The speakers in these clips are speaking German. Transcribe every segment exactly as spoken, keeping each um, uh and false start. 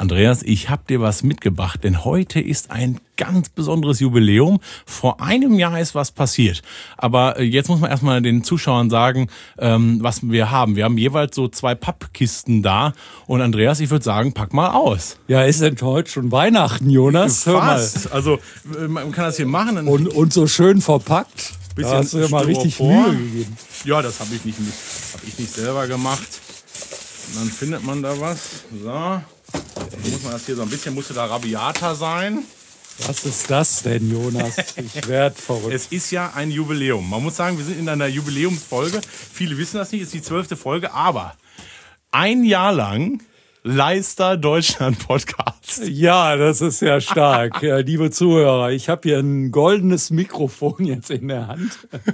Andreas, ich habe dir was mitgebracht, denn heute ist ein ganz besonderes Jubiläum. Vor einem Jahr ist was passiert. Aber jetzt muss man erstmal den Zuschauern sagen, ähm, was wir haben. Wir haben jeweils so zwei Pappkisten da. Und Andreas, ich würde sagen, pack mal aus. Ja, ist denn heute schon Weihnachten, Jonas? Hör mal. Also man kann das hier machen. Und, und so schön verpackt. Bisschen da hast du ja mal richtig Styropor. Mühe gegeben. Ja, das habe ich nicht, hab ich nicht selber gemacht. Und dann findet man da was. So. Dann muss man das hier so ein bisschen, musste da rabiater sein. Was ist das denn, Jonas? Ich werde verrückt. Es ist ja ein Jubiläum. Man muss sagen, wir sind in einer Jubiläumsfolge. Viele wissen das nicht, es ist die zwölfte Folge, aber ein Jahr lang Leister Deutschland Podcast. Ja, das ist ja stark. Ja, liebe Zuhörer, ich habe hier ein goldenes Mikrofon jetzt in der Hand.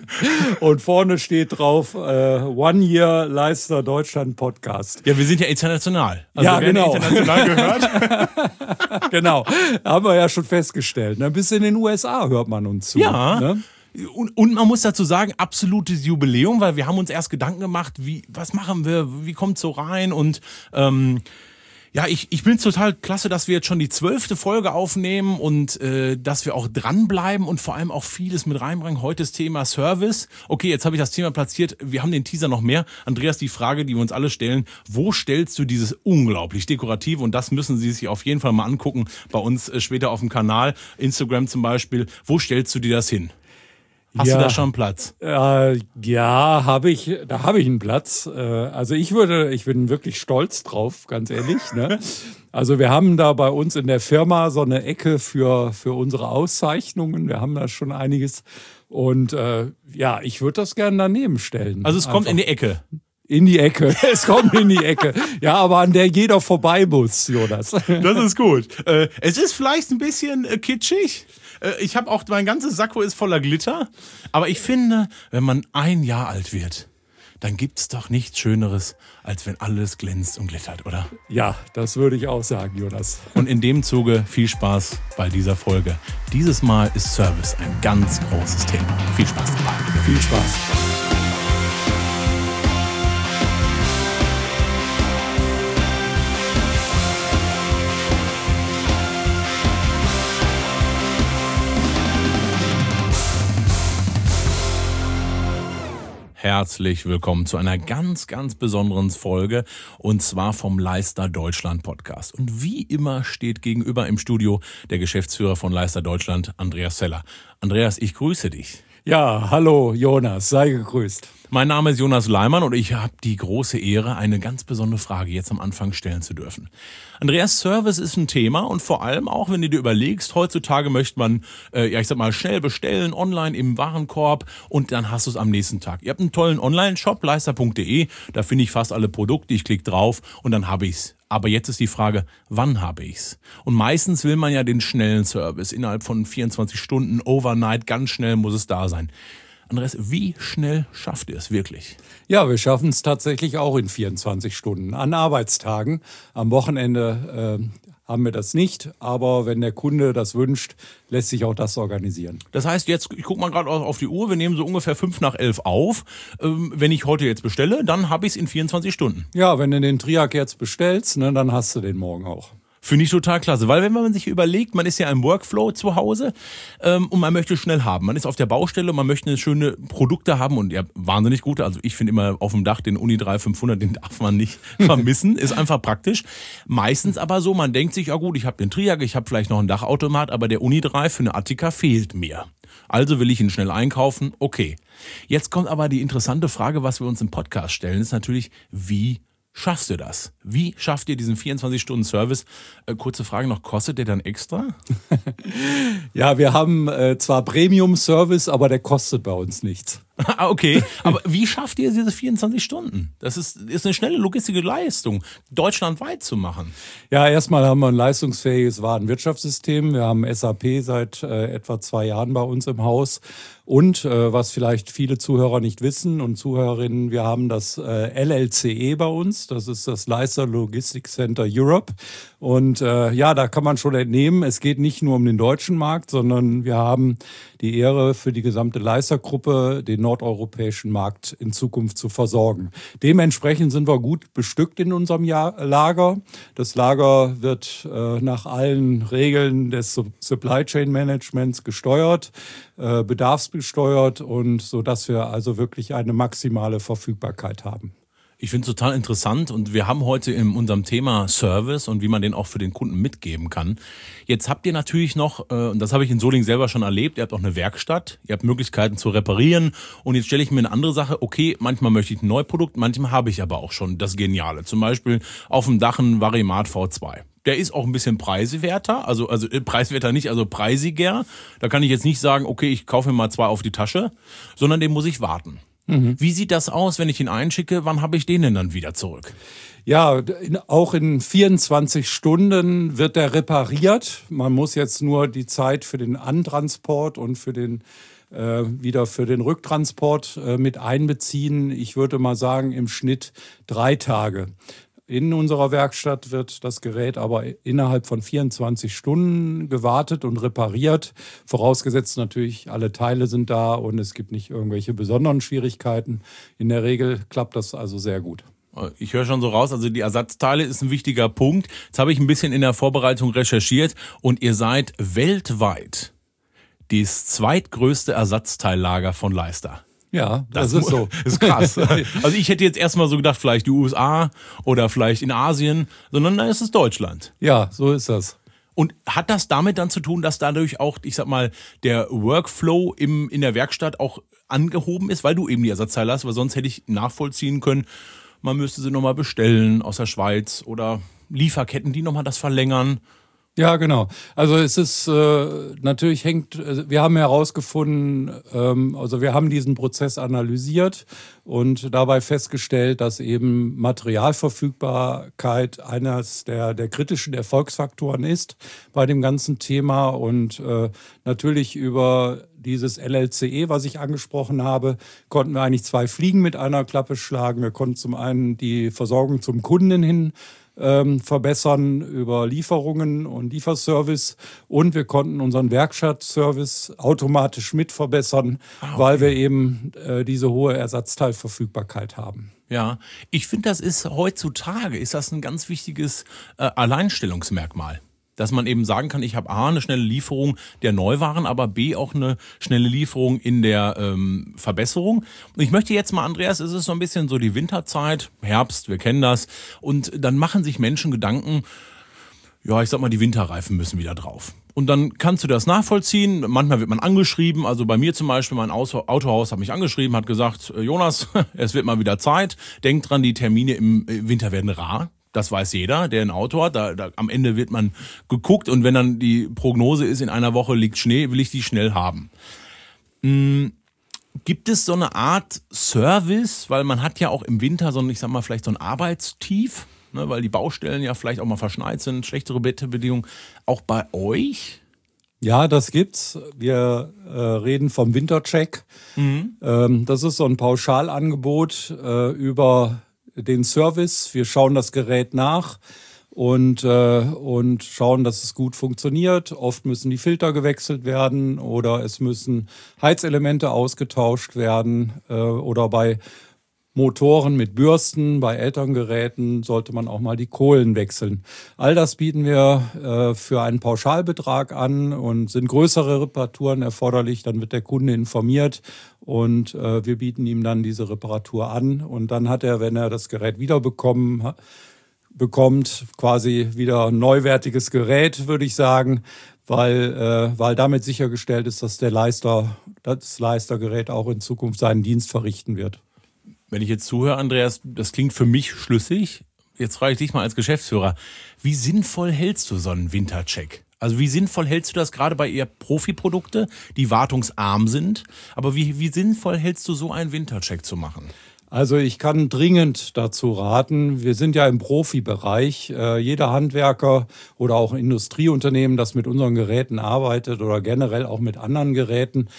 Und vorne steht drauf, äh, One Year Leister Deutschland Podcast. Ja, wir sind ja international. Also ja, wir genau. werden international gehört. Genau, haben wir ja schon festgestellt. Ne? Bis in den U S A hört man uns zu. Ja. Ne? Und, und man muss dazu sagen, absolutes Jubiläum, weil wir haben uns erst Gedanken gemacht, wie, was machen wir, wie kommt's so rein und ähm, ja, ich, ich bin total klasse, dass wir jetzt schon die zwölfte Folge aufnehmen und äh, dass wir auch dranbleiben und vor allem auch vieles mit reinbringen. Heute das Thema Service. Okay, jetzt habe ich das Thema platziert. Wir haben den Teaser noch mehr. Andreas, die Frage, die wir uns alle stellen, wo stellst du dieses unglaublich dekorative, und das müssen Sie sich auf jeden Fall mal angucken, bei uns äh, später auf dem Kanal, Instagram zum Beispiel, wo stellst du dir das hin? Hast ja, du da schon einen Platz? Äh, ja, habe ich. Da habe ich einen Platz. Äh, also ich würde, ich bin wirklich stolz drauf, ganz ehrlich. Ne? Also wir haben da bei uns in der Firma so eine Ecke für für unsere Auszeichnungen. Wir haben da schon einiges. Und äh, ja, ich würde das gerne daneben stellen. Also es kommt Einfach in die Ecke. in die Ecke. Es kommt in die Ecke. Ja, aber an der jeder vorbei muss, Jonas. Das ist gut. Äh, es ist vielleicht ein bisschen äh, kitschig. Äh, ich habe auch, mein ganzes Sakko ist voller Glitter. Aber ich finde, wenn man ein Jahr alt wird, dann gibt's doch nichts Schöneres, als wenn alles glänzt und glittert, oder? Ja, das würde ich auch sagen, Jonas. Und in dem Zuge viel Spaß bei dieser Folge. Dieses Mal ist Service ein ganz großes Thema. Viel Spaß dabei. Viel Spaß. Herzlich willkommen zu einer ganz, ganz besonderen Folge, und zwar vom Leister Deutschland Podcast. Und wie immer steht gegenüber im Studio der Geschäftsführer von Leister Deutschland, Andreas Zeller. Andreas, ich grüße dich. Ja, hallo Jonas, sei gegrüßt. Mein Name ist Jonas Leimann und ich habe die große Ehre, eine ganz besondere Frage jetzt am Anfang stellen zu dürfen. Andreas, Service ist ein Thema, und vor allem auch, wenn du dir überlegst, heutzutage möchte man, äh, ja ich sag mal, schnell bestellen, online im Warenkorb, und dann hast du es am nächsten Tag. Ihr habt einen tollen Online-Shop, leister punkt de, da finde ich fast alle Produkte, ich klicke drauf und dann habe ich's. Aber jetzt ist die Frage, wann habe ich's? Und meistens will man ja den schnellen Service. Innerhalb von vierundzwanzig Stunden, overnight, ganz schnell muss es da sein. Andreas, wie schnell schafft ihr es wirklich? Ja, wir schaffen es tatsächlich auch in vierundzwanzig Stunden. An Arbeitstagen. Am Wochenende äh, haben wir das nicht. Aber wenn der Kunde das wünscht, lässt sich auch das organisieren. Das heißt, jetzt, ich gucke mal gerade auf die Uhr, wir nehmen so ungefähr fünf nach elf auf. Ähm, wenn ich heute jetzt bestelle, dann habe ich es in vierundzwanzig Stunden. Ja, wenn du den Triac jetzt bestellst, ne, dann hast du den morgen auch. Finde ich total klasse, weil wenn man sich überlegt, man ist ja im Workflow zu Hause ähm, und man möchte schnell haben. Man ist auf der Baustelle, man möchte schöne Produkte haben, und ja, wahnsinnig gute. Also ich finde immer auf dem Dach den Uni drei fünfhundert, den darf man nicht vermissen, ist einfach praktisch. Meistens aber so, man denkt sich, ja gut, ich habe den Triac, ich habe vielleicht noch einen Dachautomat, aber der Uni drei für eine Attika fehlt mir. Also will ich ihn schnell einkaufen, okay. Jetzt kommt aber die interessante Frage, was wir uns im Podcast stellen, ist natürlich, wie schaffst du das? Wie schafft ihr diesen vierundzwanzig Stunden Service? Äh, kurze Frage noch, kostet der dann extra? Ja, wir haben äh, zwar Premium-Service, aber der kostet bei uns nichts. Ah, okay. Aber wie schafft ihr diese vierundzwanzig Stunden? Das ist, ist eine schnelle logistische Leistung, deutschlandweit zu machen. Ja, erstmal haben wir ein leistungsfähiges Warenwirtschaftssystem. Wir haben S A P seit äh, etwa zwei Jahren bei uns im Haus. Und äh, was vielleicht viele Zuhörer nicht wissen und Zuhörerinnen, wir haben das äh, L L C E bei uns. Das ist das Leister Logistics Center Europe. Und äh, ja, da kann man schon entnehmen, es geht nicht nur um den deutschen Markt, sondern wir haben die Ehre, für die gesamte Leister-Gruppe den nordeuropäischen Markt in Zukunft zu versorgen. Dementsprechend sind wir gut bestückt in unserem Jahr Lager. Das Lager wird äh, nach allen Regeln des Supply Chain Managements gesteuert, äh, bedarfsgesteuert und so, dass wir also wirklich eine maximale Verfügbarkeit haben. Ich finde es total interessant und wir haben heute in unserem Thema Service und wie man den auch für den Kunden mitgeben kann. Jetzt habt ihr natürlich noch, und das habe ich in Solingen selber schon erlebt, ihr habt auch eine Werkstatt, ihr habt Möglichkeiten zu reparieren und jetzt stelle ich mir eine andere Sache, okay, manchmal möchte ich ein Neuprodukt, manchmal habe ich aber auch schon das Geniale. Zum Beispiel auf dem Dach ein Varimat V zwei. Der ist auch ein bisschen preiswerter, also, also äh, preiswerter nicht, also preisiger. Da kann ich jetzt nicht sagen, okay, ich kaufe mir mal zwei auf die Tasche, sondern den muss ich warten. Mhm. Wie sieht das aus, wenn ich ihn einschicke? Wann habe ich den denn dann wieder zurück? Ja, in, auch in vierundzwanzig Stunden wird der repariert. Man muss jetzt nur die Zeit für den Antransport und für den äh, wieder für den Rücktransport äh, mit einbeziehen. Ich würde mal sagen, im Schnitt drei Tage. In unserer Werkstatt wird das Gerät aber innerhalb von vierundzwanzig Stunden gewartet und repariert. Vorausgesetzt natürlich, alle Teile sind da und es gibt nicht irgendwelche besonderen Schwierigkeiten. In der Regel klappt das also sehr gut. Ich höre schon so raus, also die Ersatzteile ist ein wichtiger Punkt. Jetzt habe ich ein bisschen in der Vorbereitung recherchiert und ihr seid weltweit das zweitgrößte Ersatzteillager von Leister. Ja, das, das ist so. Das ist krass. Also ich hätte jetzt erstmal so gedacht, vielleicht die U S A oder vielleicht in Asien, sondern da ist es Deutschland. Ja, so ist das. Und hat das damit dann zu tun, dass dadurch auch, ich sag mal, der Workflow im, in der Werkstatt auch angehoben ist, weil du eben die Ersatzteile hast, weil sonst hätte ich nachvollziehen können, man müsste sie nochmal bestellen aus der Schweiz oder Lieferketten, die nochmal das verlängern. Ja, genau. Also es ist äh, natürlich hängt, wir haben herausgefunden, ähm, also wir haben diesen Prozess analysiert und dabei festgestellt, dass eben Materialverfügbarkeit eines der, der kritischen Erfolgsfaktoren ist bei dem ganzen Thema und äh, natürlich über dieses L L C E, was ich angesprochen habe, konnten wir eigentlich zwei Fliegen mit einer Klappe schlagen. Wir konnten zum einen die Versorgung zum Kunden hin ähm, verbessern über Lieferungen und Lieferservice und wir konnten unseren Werkstattservice automatisch mit verbessern, ah, okay. weil wir eben äh, diese hohe Ersatzteilverfügbarkeit haben. Ja, ich finde, das ist heutzutage, ist das ein ganz wichtiges äh, Alleinstellungsmerkmal. Dass man eben sagen kann, ich habe A, eine schnelle Lieferung der Neuwaren, aber B, auch eine schnelle Lieferung in der ähm, Verbesserung. Und ich möchte jetzt mal, Andreas, es ist so ein bisschen so die Winterzeit, Herbst, wir kennen das. Und dann machen sich Menschen Gedanken, ja, ich sag mal, die Winterreifen müssen wieder drauf. Und dann kannst du das nachvollziehen. Manchmal wird man angeschrieben. Also bei mir zum Beispiel, mein Autohaus hat mich angeschrieben, hat gesagt, Jonas, es wird mal wieder Zeit. Denk dran, die Termine im Winter werden rar. Das weiß jeder, der ein Auto hat. Da, da, am Ende wird man geguckt und wenn dann die Prognose ist, in einer Woche liegt Schnee, will ich die schnell haben. Hm, gibt es so eine Art Service, weil man hat ja auch im Winter so ein, ich sag mal, vielleicht so ein Arbeitstief, ne, weil die Baustellen ja vielleicht auch mal verschneit sind, schlechtere Wetterbedingungen. Auch bei euch? Ja, das gibt's. Wir äh, reden vom Wintercheck. Mhm. Ähm, das ist so ein Pauschalangebot äh, über den Service. Wir schauen das Gerät nach und, äh, und schauen, dass es gut funktioniert. Oft müssen die Filter gewechselt werden oder es müssen Heizelemente ausgetauscht werden äh, oder bei Motoren mit Bürsten, bei älteren Geräten sollte man auch mal die Kohlen wechseln. All das bieten wir äh, für einen Pauschalbetrag an und sind größere Reparaturen erforderlich, dann wird der Kunde informiert und äh, wir bieten ihm dann diese Reparatur an und dann hat er, wenn er das Gerät wiederbekommen bekommt, quasi wieder ein neuwertiges Gerät, würde ich sagen, weil, äh, weil damit sichergestellt ist, dass der Leister, das Leistergerät auch in Zukunft seinen Dienst verrichten wird. Wenn ich jetzt zuhöre, Andreas, das klingt für mich schlüssig. Jetzt frage ich dich mal als Geschäftsführer, wie sinnvoll hältst du so einen Wintercheck? Also wie sinnvoll hältst du das gerade bei eher Profiprodukte, die wartungsarm sind? Aber wie, wie sinnvoll hältst du so einen Wintercheck zu machen? Also ich kann dringend dazu raten, wir sind ja im Profibereich. Äh, jeder Handwerker oder auch Industrieunternehmen, das mit unseren Geräten arbeitet oder generell auch mit anderen Geräten,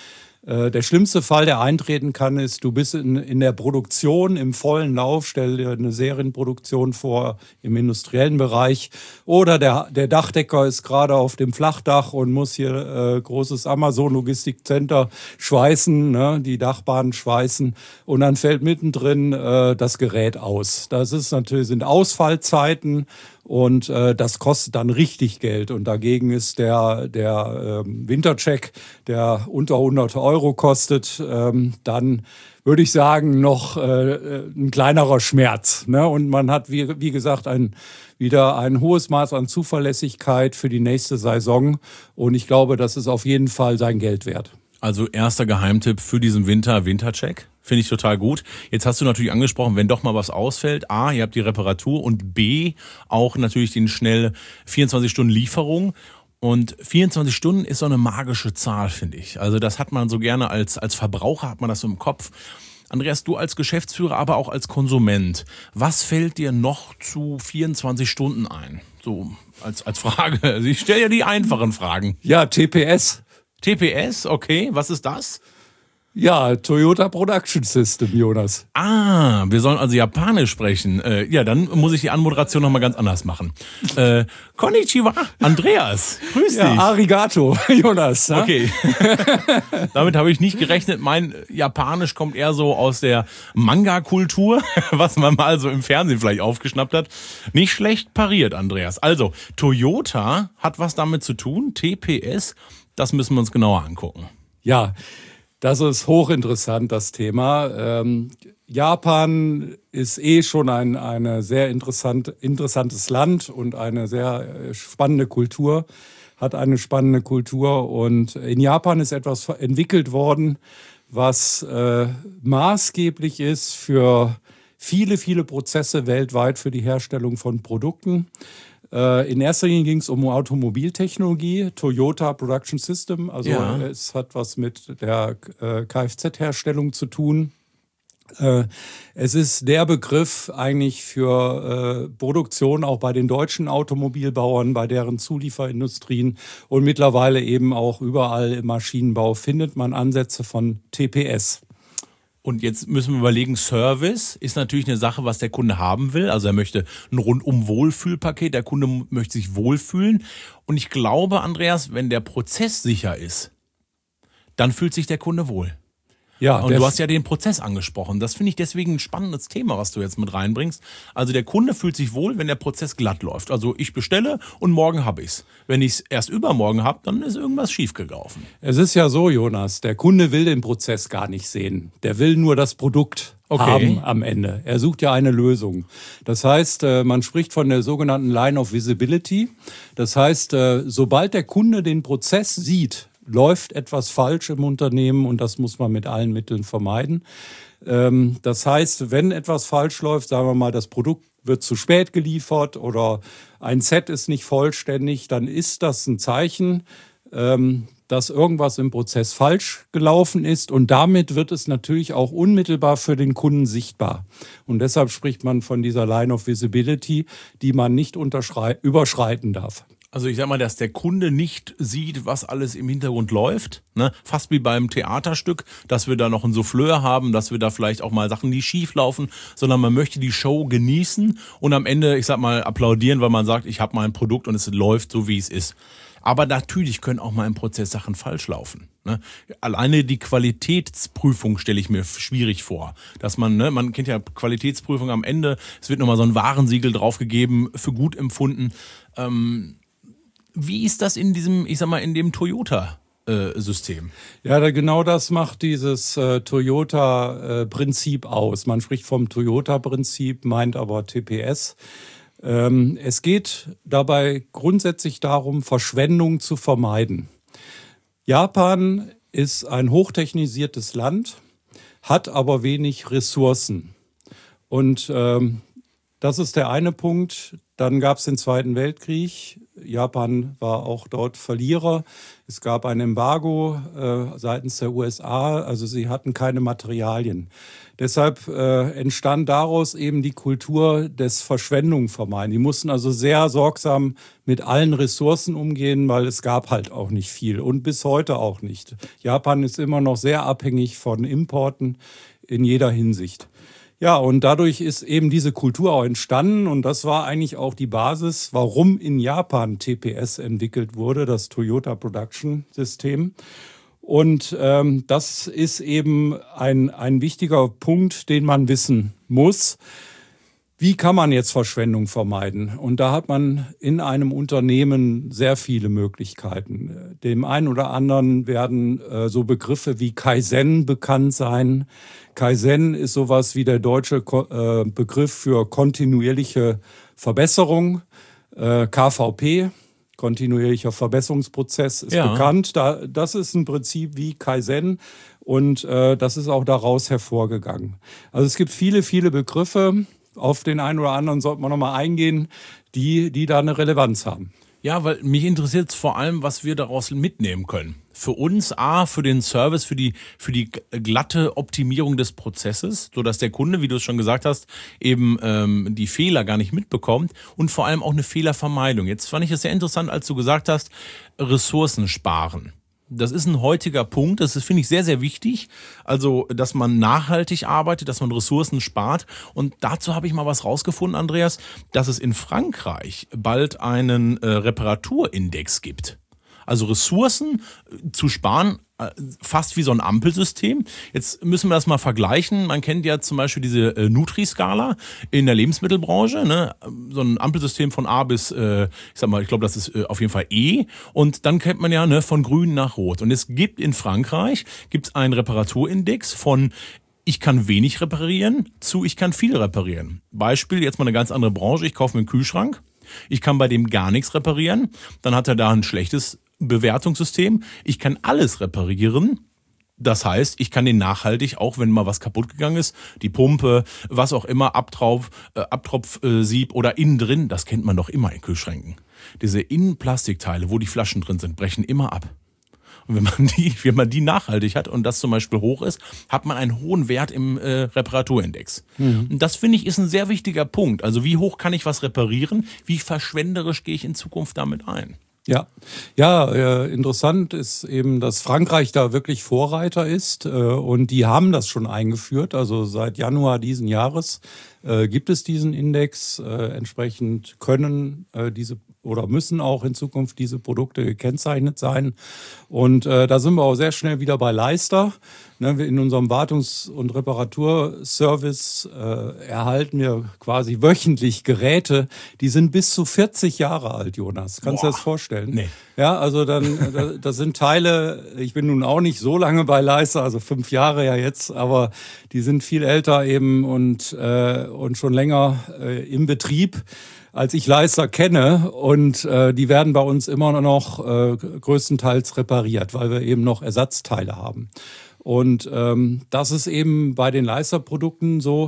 Äh, der schlimmste Fall, der eintreten kann, ist, du bist in, in der Produktion, im vollen Lauf, stell dir eine Serienproduktion vor im industriellen Bereich, oder der, der Dachdecker ist gerade auf dem Flachdach und muss hier äh, großes Amazon-Logistikcenter schweißen, ne, die Dachbahn schweißen, und dann fällt mittendrin äh, das Gerät aus. Das ist natürlich, sind Ausfallzeiten. Und äh, das kostet dann richtig Geld. Und dagegen ist der, der ähm, Wintercheck, der unter hundert Euro kostet, ähm, dann würde ich sagen, noch äh, ein kleinerer Schmerz. Ne? Und man hat, wie, wie gesagt, ein, wieder ein hohes Maß an Zuverlässigkeit für die nächste Saison. Und ich glaube, das ist auf jeden Fall sein Geld wert. Also erster Geheimtipp für diesen Winter, Wintercheck. Finde ich total gut. Jetzt hast du natürlich angesprochen, wenn doch mal was ausfällt, A, ihr habt die Reparatur, und B, auch natürlich den schnell vierundzwanzig Stunden Lieferung. Und vierundzwanzig Stunden ist so eine magische Zahl, finde ich. Also das hat man so gerne als, als Verbraucher, hat man das so im Kopf. Andreas, du als Geschäftsführer, aber auch als Konsument, was fällt dir noch zu vierundzwanzig Stunden ein? So als, als Frage. Also ich stelle ja die einfachen Fragen. Ja, T P S. T P S, okay, was ist das? Ja, Toyota Production System, Jonas. Ah, wir sollen also Japanisch sprechen. Äh, ja, dann muss ich die Anmoderation nochmal ganz anders machen. Äh, Konnichiwa, Andreas, grüß ja, dich. Arigato, Jonas. Ja? Okay, damit habe ich nicht gerechnet. Mein Japanisch kommt eher so aus der Manga-Kultur, was man mal so im Fernsehen vielleicht aufgeschnappt hat. Nicht schlecht pariert, Andreas. Also, Toyota hat was damit zu tun, T P S, das müssen wir uns genauer angucken. Ja, das ist hochinteressant, das Thema. Ähm, Japan ist eh schon ein eine sehr interessant, interessantes Land und eine sehr spannende Kultur, hat eine spannende Kultur. Und in Japan ist etwas entwickelt worden, was äh, maßgeblich ist für viele, viele Prozesse weltweit für die Herstellung von Produkten. In erster Linie ging es um Automobiltechnologie, Toyota Production System. Also ja. Es hat was mit der Kfz-Herstellung zu tun. Es ist der Begriff eigentlich für Produktion auch bei den deutschen Automobilbauern, bei deren Zulieferindustrien, und mittlerweile eben auch überall im Maschinenbau findet man Ansätze von T P S. Und jetzt müssen wir überlegen, Service ist natürlich eine Sache, was der Kunde haben will. Also er möchte ein rundum Wohlfühlpaket, der Kunde möchte sich wohlfühlen. Und ich glaube, Andreas, wenn der Prozess sicher ist, dann fühlt sich der Kunde wohl. Ja, und du hast ja den Prozess angesprochen. Das finde ich deswegen ein spannendes Thema, was du jetzt mit reinbringst. Also der Kunde fühlt sich wohl, wenn der Prozess glatt läuft. Also ich bestelle und morgen habe ich's. Wenn ich es erst übermorgen habe, dann ist irgendwas schiefgelaufen. Es ist ja so, Jonas, der Kunde will den Prozess gar nicht sehen. Der will nur das Produkt okay. haben am Ende. Er sucht ja eine Lösung. Das heißt, man spricht von der sogenannten Line of Visibility. Das heißt, sobald der Kunde den Prozess sieht, läuft etwas falsch im Unternehmen, und das muss man mit allen Mitteln vermeiden. Das heißt, wenn etwas falsch läuft, sagen wir mal, das Produkt wird zu spät geliefert oder ein Set ist nicht vollständig, dann ist das ein Zeichen, dass irgendwas im Prozess falsch gelaufen ist, und damit wird es natürlich auch unmittelbar für den Kunden sichtbar. Und deshalb spricht man von dieser Line of Visibility, die man nicht überschreiten darf. Also ich sag mal, dass der Kunde nicht sieht, was alles im Hintergrund läuft, ne? Fast wie beim Theaterstück, dass wir da noch einen Souffleur haben, dass wir da vielleicht auch mal Sachen, die schief laufen, sondern man möchte die Show genießen und am Ende, ich sag mal, applaudieren, weil man sagt, ich habe mein Produkt und es läuft so, wie es ist. Aber natürlich können auch mal im Prozess Sachen falsch laufen. Ne? Alleine die Qualitätsprüfung stelle ich mir schwierig vor. Dass man, ne, man kennt ja Qualitätsprüfung am Ende, es wird nochmal so ein Warensiegel draufgegeben, für gut empfunden. Ähm, Wie ist das in diesem, ich sag mal, in dem Toyota-System? Ja, da, genau das macht dieses äh, Toyota-Prinzip äh, aus. Man spricht vom Toyota-Prinzip, meint aber T P S. Ähm, es geht dabei grundsätzlich darum, Verschwendung zu vermeiden. Japan ist ein hochtechnisiertes Land, hat aber wenig Ressourcen. Und ähm, das ist der eine Punkt. Dann gab es den Zweiten Weltkrieg. Japan war auch dort Verlierer. Es gab ein Embargo äh, seitens der U S A, also sie hatten keine Materialien. Deshalb äh, entstand daraus eben die Kultur des Verschwendung vermeiden. Die mussten also sehr sorgsam mit allen Ressourcen umgehen, weil es gab halt auch nicht viel und bis heute auch nicht. Japan ist immer noch sehr abhängig von Importen in jeder Hinsicht. Ja, und dadurch ist eben diese Kultur auch entstanden und das war eigentlich auch die Basis, warum in Japan T P S entwickelt wurde, das Toyota Production System. Und ähm, das ist eben ein, ein wichtiger Punkt, den man wissen muss. Wie kann man jetzt Verschwendung vermeiden? Und da hat man in einem Unternehmen sehr viele Möglichkeiten. Dem einen oder anderen werden äh, so Begriffe wie Kaizen bekannt sein. Kaizen ist sowas wie der deutsche Ko- äh, Begriff für kontinuierliche Verbesserung, äh, K V P. Kontinuierlicher Verbesserungsprozess ist ja bekannt. Da, das ist ein Prinzip wie Kaizen und äh, das ist auch daraus hervorgegangen. Also es gibt viele, viele Begriffe, auf den einen oder anderen sollte man nochmal eingehen, die, die da eine Relevanz haben. Ja, weil mich interessiert es vor allem, was wir daraus mitnehmen können. Für uns, A, für den Service, für die, für die glatte Optimierung des Prozesses, sodass der Kunde, wie du es schon gesagt hast, eben ähm, die Fehler gar nicht mitbekommt und vor allem auch eine Fehlervermeidung. Jetzt fand ich es sehr interessant, als du gesagt hast, Ressourcen sparen. Das ist ein heutiger Punkt, das ist, finde ich, sehr, sehr wichtig. Also, dass man nachhaltig arbeitet, dass man Ressourcen spart. Und dazu habe ich mal was rausgefunden, Andreas, dass es in Frankreich bald einen äh, Reparaturindex gibt. Also Ressourcen äh, zu sparen, äh, fast wie so ein Ampelsystem. Jetzt müssen wir das mal vergleichen. Man kennt ja zum Beispiel diese äh, Nutri-Skala in der Lebensmittelbranche, ne? So ein Ampelsystem von A bis, äh, ich sag mal, ich glaube, das ist äh, auf jeden Fall E. Und dann kennt man ja ne, von grün nach rot. Und es gibt in Frankreich gibt's einen Reparaturindex von ich kann wenig reparieren zu ich kann viel reparieren. Beispiel, jetzt mal eine ganz andere Branche. Ich kaufe mir einen Kühlschrank. Ich kann bei dem gar nichts reparieren. Dann hat er da ein schlechtes Bewertungssystem. Ich kann alles reparieren. Das heißt, ich kann den nachhaltig, auch wenn mal was kaputt gegangen ist, die Pumpe, was auch immer, Abtropf, äh, Abtropfsieb oder innen drin, das kennt man doch immer in Kühlschränken. Diese Innenplastikteile, wo die Flaschen drin sind, brechen immer ab. Und wenn man die, wenn man die nachhaltig hat und das zum Beispiel hoch ist, hat man einen hohen Wert im äh, Reparaturindex. Mhm. Und das finde ich ist ein sehr wichtiger Punkt. Also wie hoch kann ich was reparieren? Wie verschwenderisch gehe ich in Zukunft damit ein? Ja, ja, äh, interessant ist eben, dass Frankreich da wirklich Vorreiter ist äh, und die haben das schon eingeführt. Also seit Januar diesen Jahres äh, gibt es diesen Index. Äh, entsprechend können äh, diese oder müssen auch in Zukunft diese Produkte gekennzeichnet sein. Und äh, da sind wir auch sehr schnell wieder bei Leister. Ne, in unserem Wartungs- und Reparaturservice äh, erhalten wir quasi wöchentlich Geräte, die sind bis zu vierzig Jahre alt, Jonas. Kannst du dir das vorstellen? Nee. Ja, also dann, da, das sind Teile, ich bin nun auch nicht so lange bei Leister, also fünf Jahre ja jetzt, aber die sind viel älter eben und, äh, und schon länger äh, im Betrieb, als ich Leister kenne. Und äh, die werden bei uns immer noch äh, größtenteils repariert, weil wir eben noch Ersatzteile haben. Und ähm, das ist eben bei den Leister-Produkten so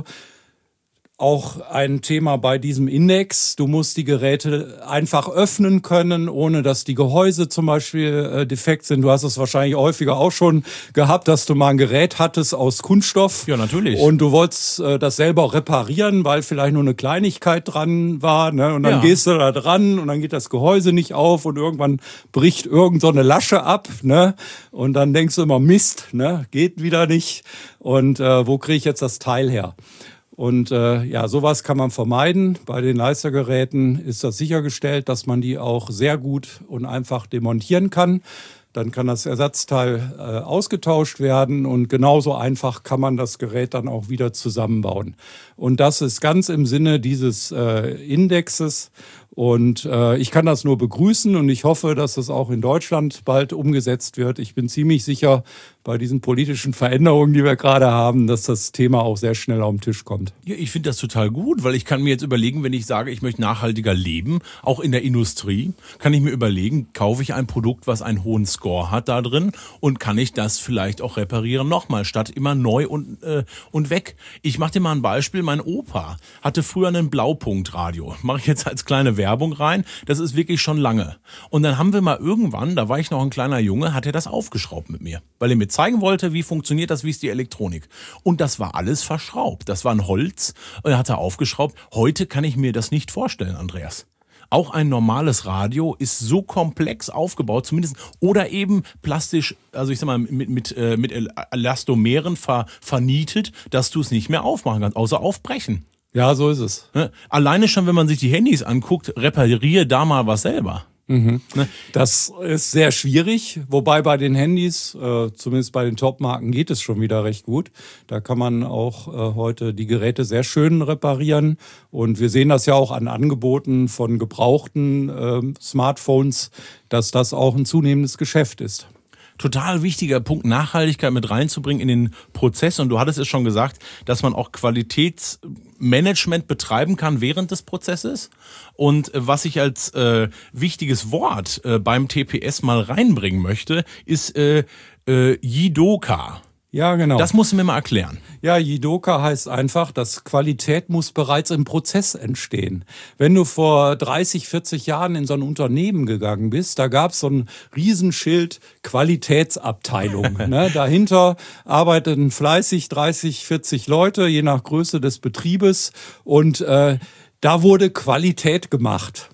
auch ein Thema bei diesem Index. Du musst die Geräte einfach öffnen können, ohne dass die Gehäuse zum Beispiel äh, defekt sind. Du hast es wahrscheinlich häufiger auch schon gehabt, dass du mal ein Gerät hattest aus Kunststoff. Ja, natürlich. Und du wolltest äh, das selber reparieren, weil vielleicht nur eine Kleinigkeit dran war. Ne? Und dann ja. gehst du da dran und dann geht das Gehäuse nicht auf und irgendwann bricht irgend so eine Lasche ab. Ne? Und dann denkst du immer, Mist, ne? Geht wieder nicht. Und äh, wo kriege ich jetzt das Teil her? Und äh, ja, sowas kann man vermeiden. Bei den Leistergeräten ist das sichergestellt, dass man die auch sehr gut und einfach demontieren kann. Dann kann das Ersatzteil äh, ausgetauscht werden und genauso einfach kann man das Gerät dann auch wieder zusammenbauen. Und das ist ganz im Sinne dieses äh, Indexes. Und äh, ich kann das nur begrüßen und ich hoffe, dass das auch in Deutschland bald umgesetzt wird. Ich bin ziemlich sicher bei diesen politischen Veränderungen, die wir gerade haben, dass das Thema auch sehr schnell auf den Tisch kommt. Ja, ich finde das total gut, weil ich kann mir jetzt überlegen, wenn ich sage, ich möchte nachhaltiger leben, auch in der Industrie, kann ich mir überlegen, kaufe ich ein Produkt, was einen hohen Score hat da drin und kann ich das vielleicht auch reparieren nochmal, statt immer neu und, äh, und weg. Ich mache dir mal ein Beispiel, mein Opa hatte früher einen Blaupunktradio, mache ich jetzt als kleine keine Werbung rein. Das ist wirklich schon lange. Und dann haben wir mal irgendwann, da war ich noch ein kleiner Junge, hat er das aufgeschraubt mit mir. Weil er mir zeigen wollte, wie funktioniert das, wie ist die Elektronik. Und das war alles verschraubt. Das war ein Holz und er hat er aufgeschraubt. Heute kann ich mir das nicht vorstellen, Andreas. Auch ein normales Radio ist so komplex aufgebaut, zumindest, oder eben plastisch, also ich sag mal, mit, mit, mit Elastomeren ver, vernietet, dass du es nicht mehr aufmachen kannst, außer aufbrechen. Ja, so ist es. Alleine schon, wenn man sich die Handys anguckt, repariere da mal was selber. Mhm. Das ist sehr schwierig, wobei bei den Handys, äh, zumindest bei den Top-Marken, geht es schon wieder recht gut. Da kann man auch äh, heute die Geräte sehr schön reparieren und wir sehen das ja auch an Angeboten von gebrauchten äh, Smartphones, dass das auch ein zunehmendes Geschäft ist. Total wichtiger Punkt, Nachhaltigkeit mit reinzubringen in den Prozess. Und du hattest es schon gesagt, dass man auch Qualitätsmanagement betreiben kann während des Prozesses. Und was ich als äh, wichtiges Wort äh, beim T P S mal reinbringen möchte, ist äh, äh, Jidoka. Ja, genau. Das musst du mir mal erklären. Ja, Jidoka heißt einfach, dass Qualität muss bereits im Prozess entstehen. Wenn du vor dreißig, vierzig Jahren in so ein Unternehmen gegangen bist, da gab es so ein Riesenschild Qualitätsabteilung. ne? Dahinter arbeiteten fleißig dreißig, vierzig Leute, je nach Größe des Betriebes. Und äh, da wurde Qualität gemacht.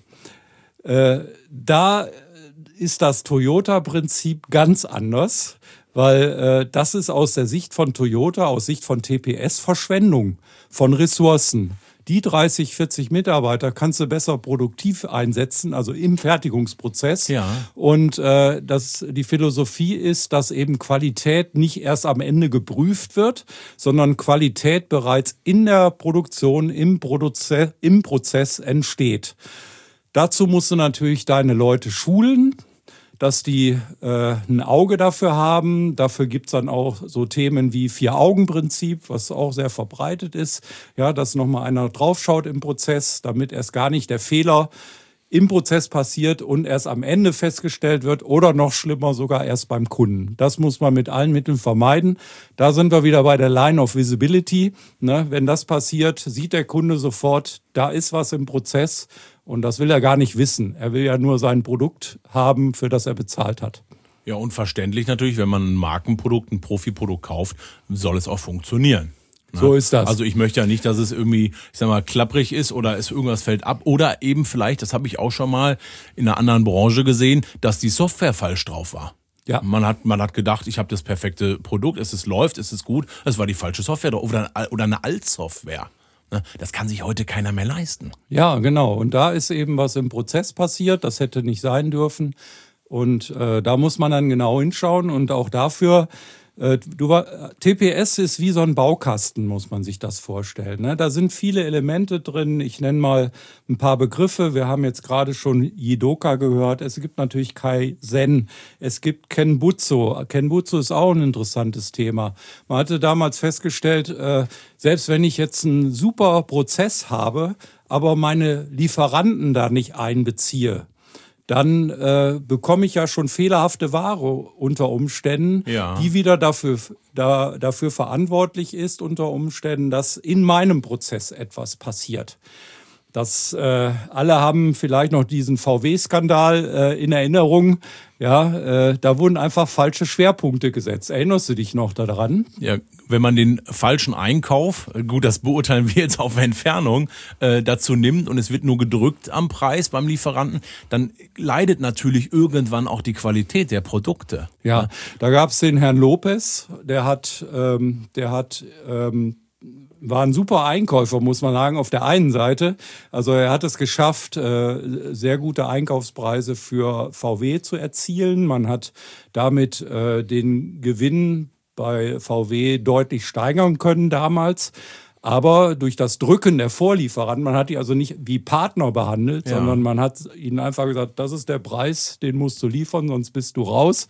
Äh, da ist das Toyota-Prinzip ganz anders. Weil äh, das ist aus der Sicht von Toyota, aus Sicht von T P S Verschwendung von Ressourcen. Die dreißig, vierzig Mitarbeiter kannst du besser produktiv einsetzen, also im Fertigungsprozess. Ja. Und äh, das, die Philosophie ist, dass eben Qualität nicht erst am Ende geprüft wird, sondern Qualität bereits in der Produktion, im, Produze- im Prozess entsteht. Dazu musst du natürlich deine Leute schulen, dass die äh, ein Auge dafür haben. Dafür gibt's dann auch so Themen wie Vier-Augen-Prinzip, was auch sehr verbreitet ist. Ja, dass nochmal einer draufschaut im Prozess, damit erst gar nicht der Fehler im Prozess passiert und erst am Ende festgestellt wird oder noch schlimmer sogar erst beim Kunden. Das muss man mit allen Mitteln vermeiden. Da sind wir wieder bei der Line of Visibility. Ne? Wenn das passiert, sieht der Kunde sofort, da ist was im Prozess. Und das will er gar nicht wissen. Er will ja nur sein Produkt haben, für das er bezahlt hat. Ja, und verständlich natürlich, wenn man ein Markenprodukt, ein Profiprodukt kauft, soll es auch funktionieren. So ist das. Also ich möchte ja nicht, dass es irgendwie, ich sag mal, klapprig ist oder es irgendwas fällt ab. Oder eben vielleicht, das habe ich auch schon mal in einer anderen Branche gesehen, dass die Software falsch drauf war. Ja. Man hat, man hat gedacht, ich habe das perfekte Produkt, es ist, läuft, es ist gut. Es war die falsche Software oder, oder eine Altsoftware. Das kann sich heute keiner mehr leisten. Ja, genau. Und da ist eben was im Prozess passiert. Das hätte nicht sein dürfen. Und äh, da muss man dann genau hinschauen. Und auch dafür, äh, du war, T P S ist wie so ein Baukasten, muss man sich das vorstellen. Ne? Da sind viele Elemente drin. Ich nenne mal ein paar Begriffe. Wir haben jetzt gerade schon Jidoka gehört. Es gibt natürlich Kaizen. Es gibt Kenbutsu. Kenbutsu ist auch ein interessantes Thema. Man hatte damals festgestellt, äh, selbst wenn ich jetzt einen super Prozess habe, aber meine Lieferanten da nicht einbeziehe, dann äh, bekomme ich ja schon fehlerhafte Ware unter Umständen, ja. die wieder dafür, da, dafür verantwortlich ist, unter Umständen, dass in meinem Prozess etwas passiert. Das, äh, alle haben vielleicht noch diesen V W-Skandal äh, in Erinnerung. Ja, äh, da wurden einfach falsche Schwerpunkte gesetzt. Erinnerst du dich noch daran? Ja, wenn man den falschen Einkauf, gut, das beurteilen wir jetzt auf Entfernung, äh, dazu nimmt und es wird nur gedrückt am Preis beim Lieferanten, dann leidet natürlich irgendwann auch die Qualität der Produkte. Ja, da gab es den Herrn Lopez, der hat, ähm, der hat ähm, war ein super Einkäufer, muss man sagen, auf der einen Seite. Also er hat es geschafft, sehr gute Einkaufspreise für V W zu erzielen. Man hat damit den Gewinn bei V W deutlich steigern können damals. Aber durch das Drücken der Vorlieferanten, man hat die also nicht wie Partner behandelt, ja. sondern man hat ihnen einfach gesagt, das ist der Preis, den musst du liefern, sonst bist du raus.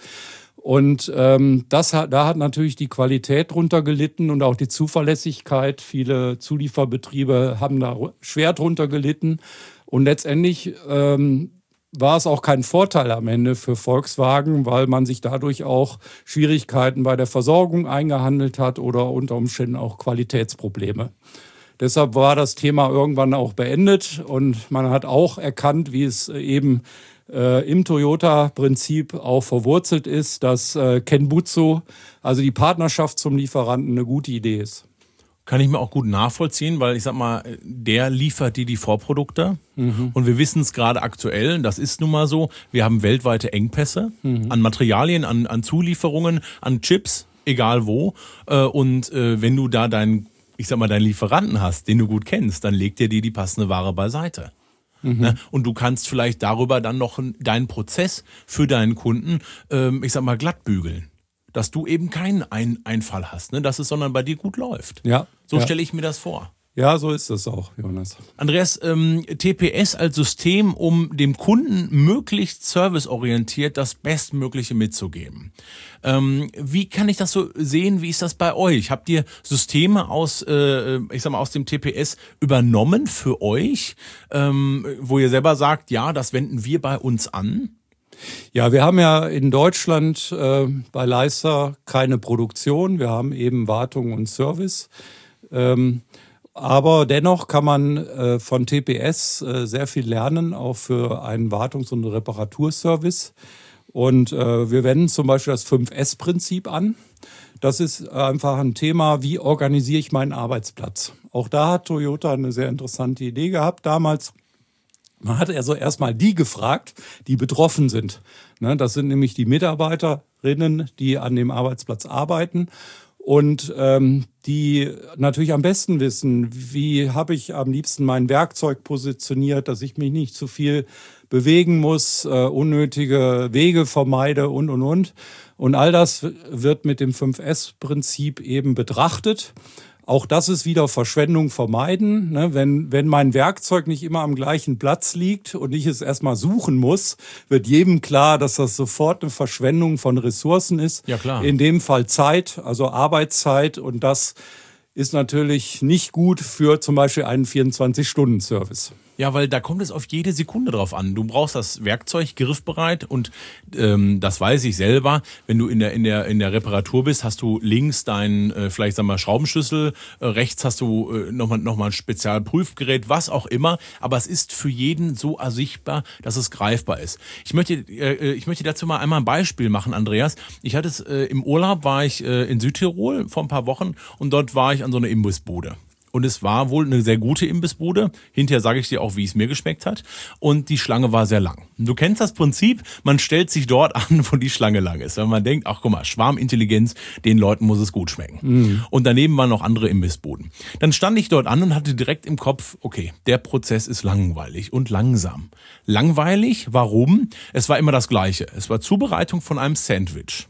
Und ähm, das hat, da hat natürlich die Qualität drunter gelitten und auch die Zuverlässigkeit. Viele Zulieferbetriebe haben da schwer drunter gelitten. Und letztendlich ähm, war es auch kein Vorteil am Ende für Volkswagen, weil man sich dadurch auch Schwierigkeiten bei der Versorgung eingehandelt hat oder unter Umständen auch Qualitätsprobleme. Deshalb war das Thema irgendwann auch beendet und man hat auch erkannt, wie es eben äh, im Toyota-Prinzip auch verwurzelt ist, dass äh, Kenbutsu, also die Partnerschaft zum Lieferanten, eine gute Idee ist. Kann ich mir auch gut nachvollziehen, weil ich sag mal, der liefert dir die Vorprodukte. Mhm. Und wir wissen es gerade aktuell, das ist nun mal so, wir haben weltweite Engpässe mhm. an Materialien, an, an Zulieferungen, an Chips, egal wo. Und wenn du da deinen, ich sag mal, deinen Lieferanten hast, den du gut kennst, dann legt er dir die passende Ware beiseite. Mhm. Und du kannst vielleicht darüber dann noch deinen Prozess für deinen Kunden, ich sag mal, glatt bügeln. Dass du eben keinen Ein- Einfall hast, ne? Dass es sondern bei dir gut läuft. Ja. So ja. stelle ich mir das vor. Ja, so ist das auch, Jonas. Andreas, ähm, T P S als System, um dem Kunden möglichst serviceorientiert das Bestmögliche mitzugeben. Ähm, wie kann ich das so sehen? Wie ist das bei euch? Habt ihr Systeme aus, äh, ich sag mal, aus dem T P S übernommen für euch, ähm, wo ihr selber sagt, ja, das wenden wir bei uns an? Ja, wir haben ja in Deutschland äh, bei Leister keine Produktion. Wir haben eben Wartung und Service. Ähm, aber dennoch kann man äh, von T P S äh, sehr viel lernen, auch für einen Wartungs- und Reparaturservice. Und äh, wir wenden zum Beispiel das fünf S Prinzip an. Das ist einfach ein Thema, wie organisiere ich meinen Arbeitsplatz. Auch da hat Toyota eine sehr interessante Idee gehabt damals. Man hat also erstmal die gefragt, die betroffen sind. Das sind nämlich die Mitarbeiterinnen, die an dem Arbeitsplatz arbeiten und ähm, die natürlich am besten wissen, wie habe ich am liebsten mein Werkzeug positioniert, dass ich mich nicht zu viel bewegen muss, äh, unnötige Wege vermeide und, und, und. Und all das wird mit dem fünf S Prinzip eben betrachtet. Auch das ist wieder Verschwendung vermeiden. Ne? Wenn, wenn mein Werkzeug nicht immer am gleichen Platz liegt und ich es erstmal suchen muss, wird jedem klar, dass das sofort eine Verschwendung von Ressourcen ist. Ja, klar. In dem Fall Zeit, also Arbeitszeit. Und das ist natürlich nicht gut für zum Beispiel einen vierundzwanzig-Stunden-Service. Ja, weil da kommt es auf jede Sekunde drauf an. Du brauchst das Werkzeug griffbereit und ähm, das weiß ich selber. Wenn du in der in der in der Reparatur bist, hast du links deinen äh, vielleicht sagen wir Schraubenschlüssel, äh, rechts hast du äh, nochmal noch mal ein Spezialprüfgerät, was auch immer. Aber es ist für jeden so ersichtbar, dass es greifbar ist. Ich möchte äh, ich möchte dazu mal einmal ein Beispiel machen, Andreas. Ich hatte es äh, im Urlaub, war ich äh, in Südtirol vor ein paar Wochen und dort war ich an so einer Imbissbude. Und es war wohl eine sehr gute Imbissbude. Hinterher sage ich dir auch, wie es mir geschmeckt hat. Und die Schlange war sehr lang. Du kennst das Prinzip, man stellt sich dort an, wo die Schlange lang ist. Wenn man denkt, ach guck mal, Schwarmintelligenz, den Leuten muss es gut schmecken. Mhm. Und daneben waren noch andere Imbissbuden. Dann stand ich dort an und hatte direkt im Kopf, okay, der Prozess ist langweilig und langsam. Langweilig, warum? Es war immer das Gleiche. Es war Zubereitung von einem Sandwich.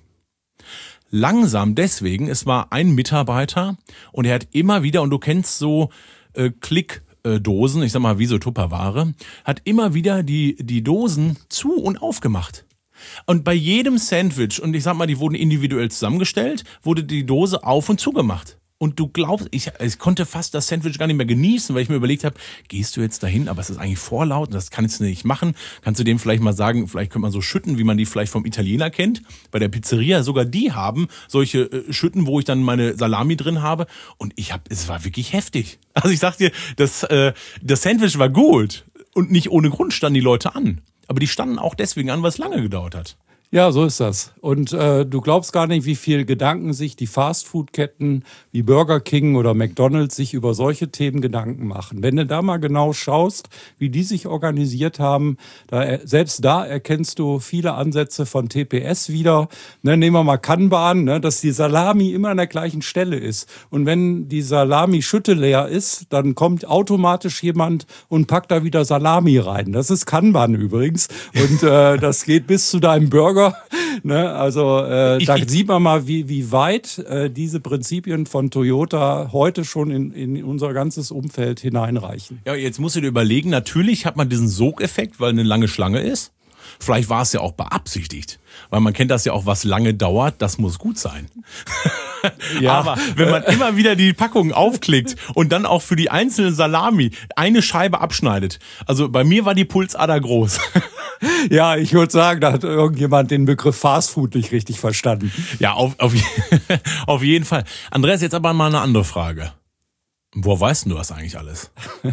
Langsam deswegen, es war ein Mitarbeiter und er hat immer wieder, und du kennst so äh, Klickdosen, ich sag mal wie so Tupperware, hat immer wieder die, die Dosen zu und aufgemacht. Und bei jedem Sandwich, und ich sag mal, die wurden individuell zusammengestellt, wurde die Dose auf und zugemacht. Und du glaubst, ich, ich konnte fast das Sandwich gar nicht mehr genießen, weil ich mir überlegt habe, gehst du jetzt dahin, aber es ist eigentlich vorlaut und das kannst du nicht machen. Kannst du dem vielleicht mal sagen, vielleicht könnte man so Schütten, wie man die vielleicht vom Italiener kennt, bei der Pizzeria, sogar die haben solche äh, Schütten, wo ich dann meine Salami drin habe. Und ich habe, es war wirklich heftig. Also ich sag dir, das, äh, das Sandwich war gut und nicht ohne Grund standen die Leute an. Aber die standen auch deswegen an, weil es lange gedauert hat. Ja, so ist das. Und äh, du glaubst gar nicht, wie viel Gedanken sich die Fastfood-Ketten wie Burger King oder McDonald's sich über solche Themen Gedanken machen. Wenn du da mal genau schaust, wie die sich organisiert haben, da, selbst da erkennst du viele Ansätze von T P S wieder. Ne, nehmen wir mal Kanban, ne, dass die Salami immer an der gleichen Stelle ist. Und wenn die Salami-Schütte leer ist, dann kommt automatisch jemand und packt da wieder Salami rein. Das ist Kanban übrigens. Und äh, das geht bis zu deinem Burger. Ne, also äh, da sieht man mal, wie, wie weit äh, diese Prinzipien von Toyota heute schon in, in unser ganzes Umfeld hineinreichen. Ja, jetzt musst du dir überlegen, natürlich hat man diesen Sogeffekt, weil eine lange Schlange ist. Vielleicht war es ja auch beabsichtigt, weil man kennt das ja auch, was lange dauert, das muss gut sein. Ja. Aber wenn man immer wieder die Packungen aufklickt und dann auch für die einzelnen Salami eine Scheibe abschneidet, also bei mir war die Pulsader groß. Ja, ich würde sagen, da hat irgendjemand den Begriff Fastfood nicht richtig verstanden. Ja, auf, auf, auf jeden Fall. Andreas, jetzt aber mal eine andere Frage. Woher weißt du das eigentlich alles?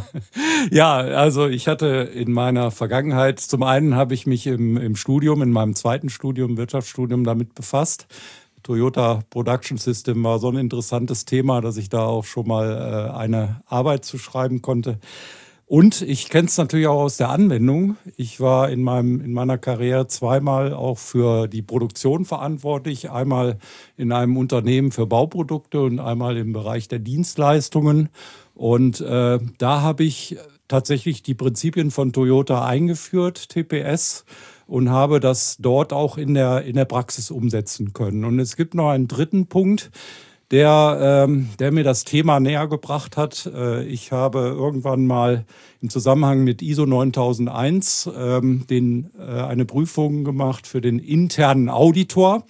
Ja, also ich hatte in meiner Vergangenheit, zum einen habe ich mich im, im Studium, in meinem zweiten Studium, Wirtschaftsstudium damit befasst. Toyota Production System war so ein interessantes Thema, dass ich da auch schon mal äh, eine Arbeit zu schreiben konnte. Und ich kenne es natürlich auch aus der Anwendung. Ich war in meinem, in meiner Karriere zweimal auch für die Produktion verantwortlich. Einmal in einem Unternehmen für Bauprodukte und einmal im Bereich der Dienstleistungen. Und äh, da habe ich tatsächlich die Prinzipien von Toyota eingeführt, T P S, und habe das dort auch in der, in der Praxis umsetzen können. Und es gibt noch einen dritten Punkt, der, ähm, der mir das Thema näher gebracht hat. Äh, ich habe irgendwann mal im Zusammenhang mit I S O neuntausendeins ähm, den, äh, eine Prüfung gemacht für den internen Auditor.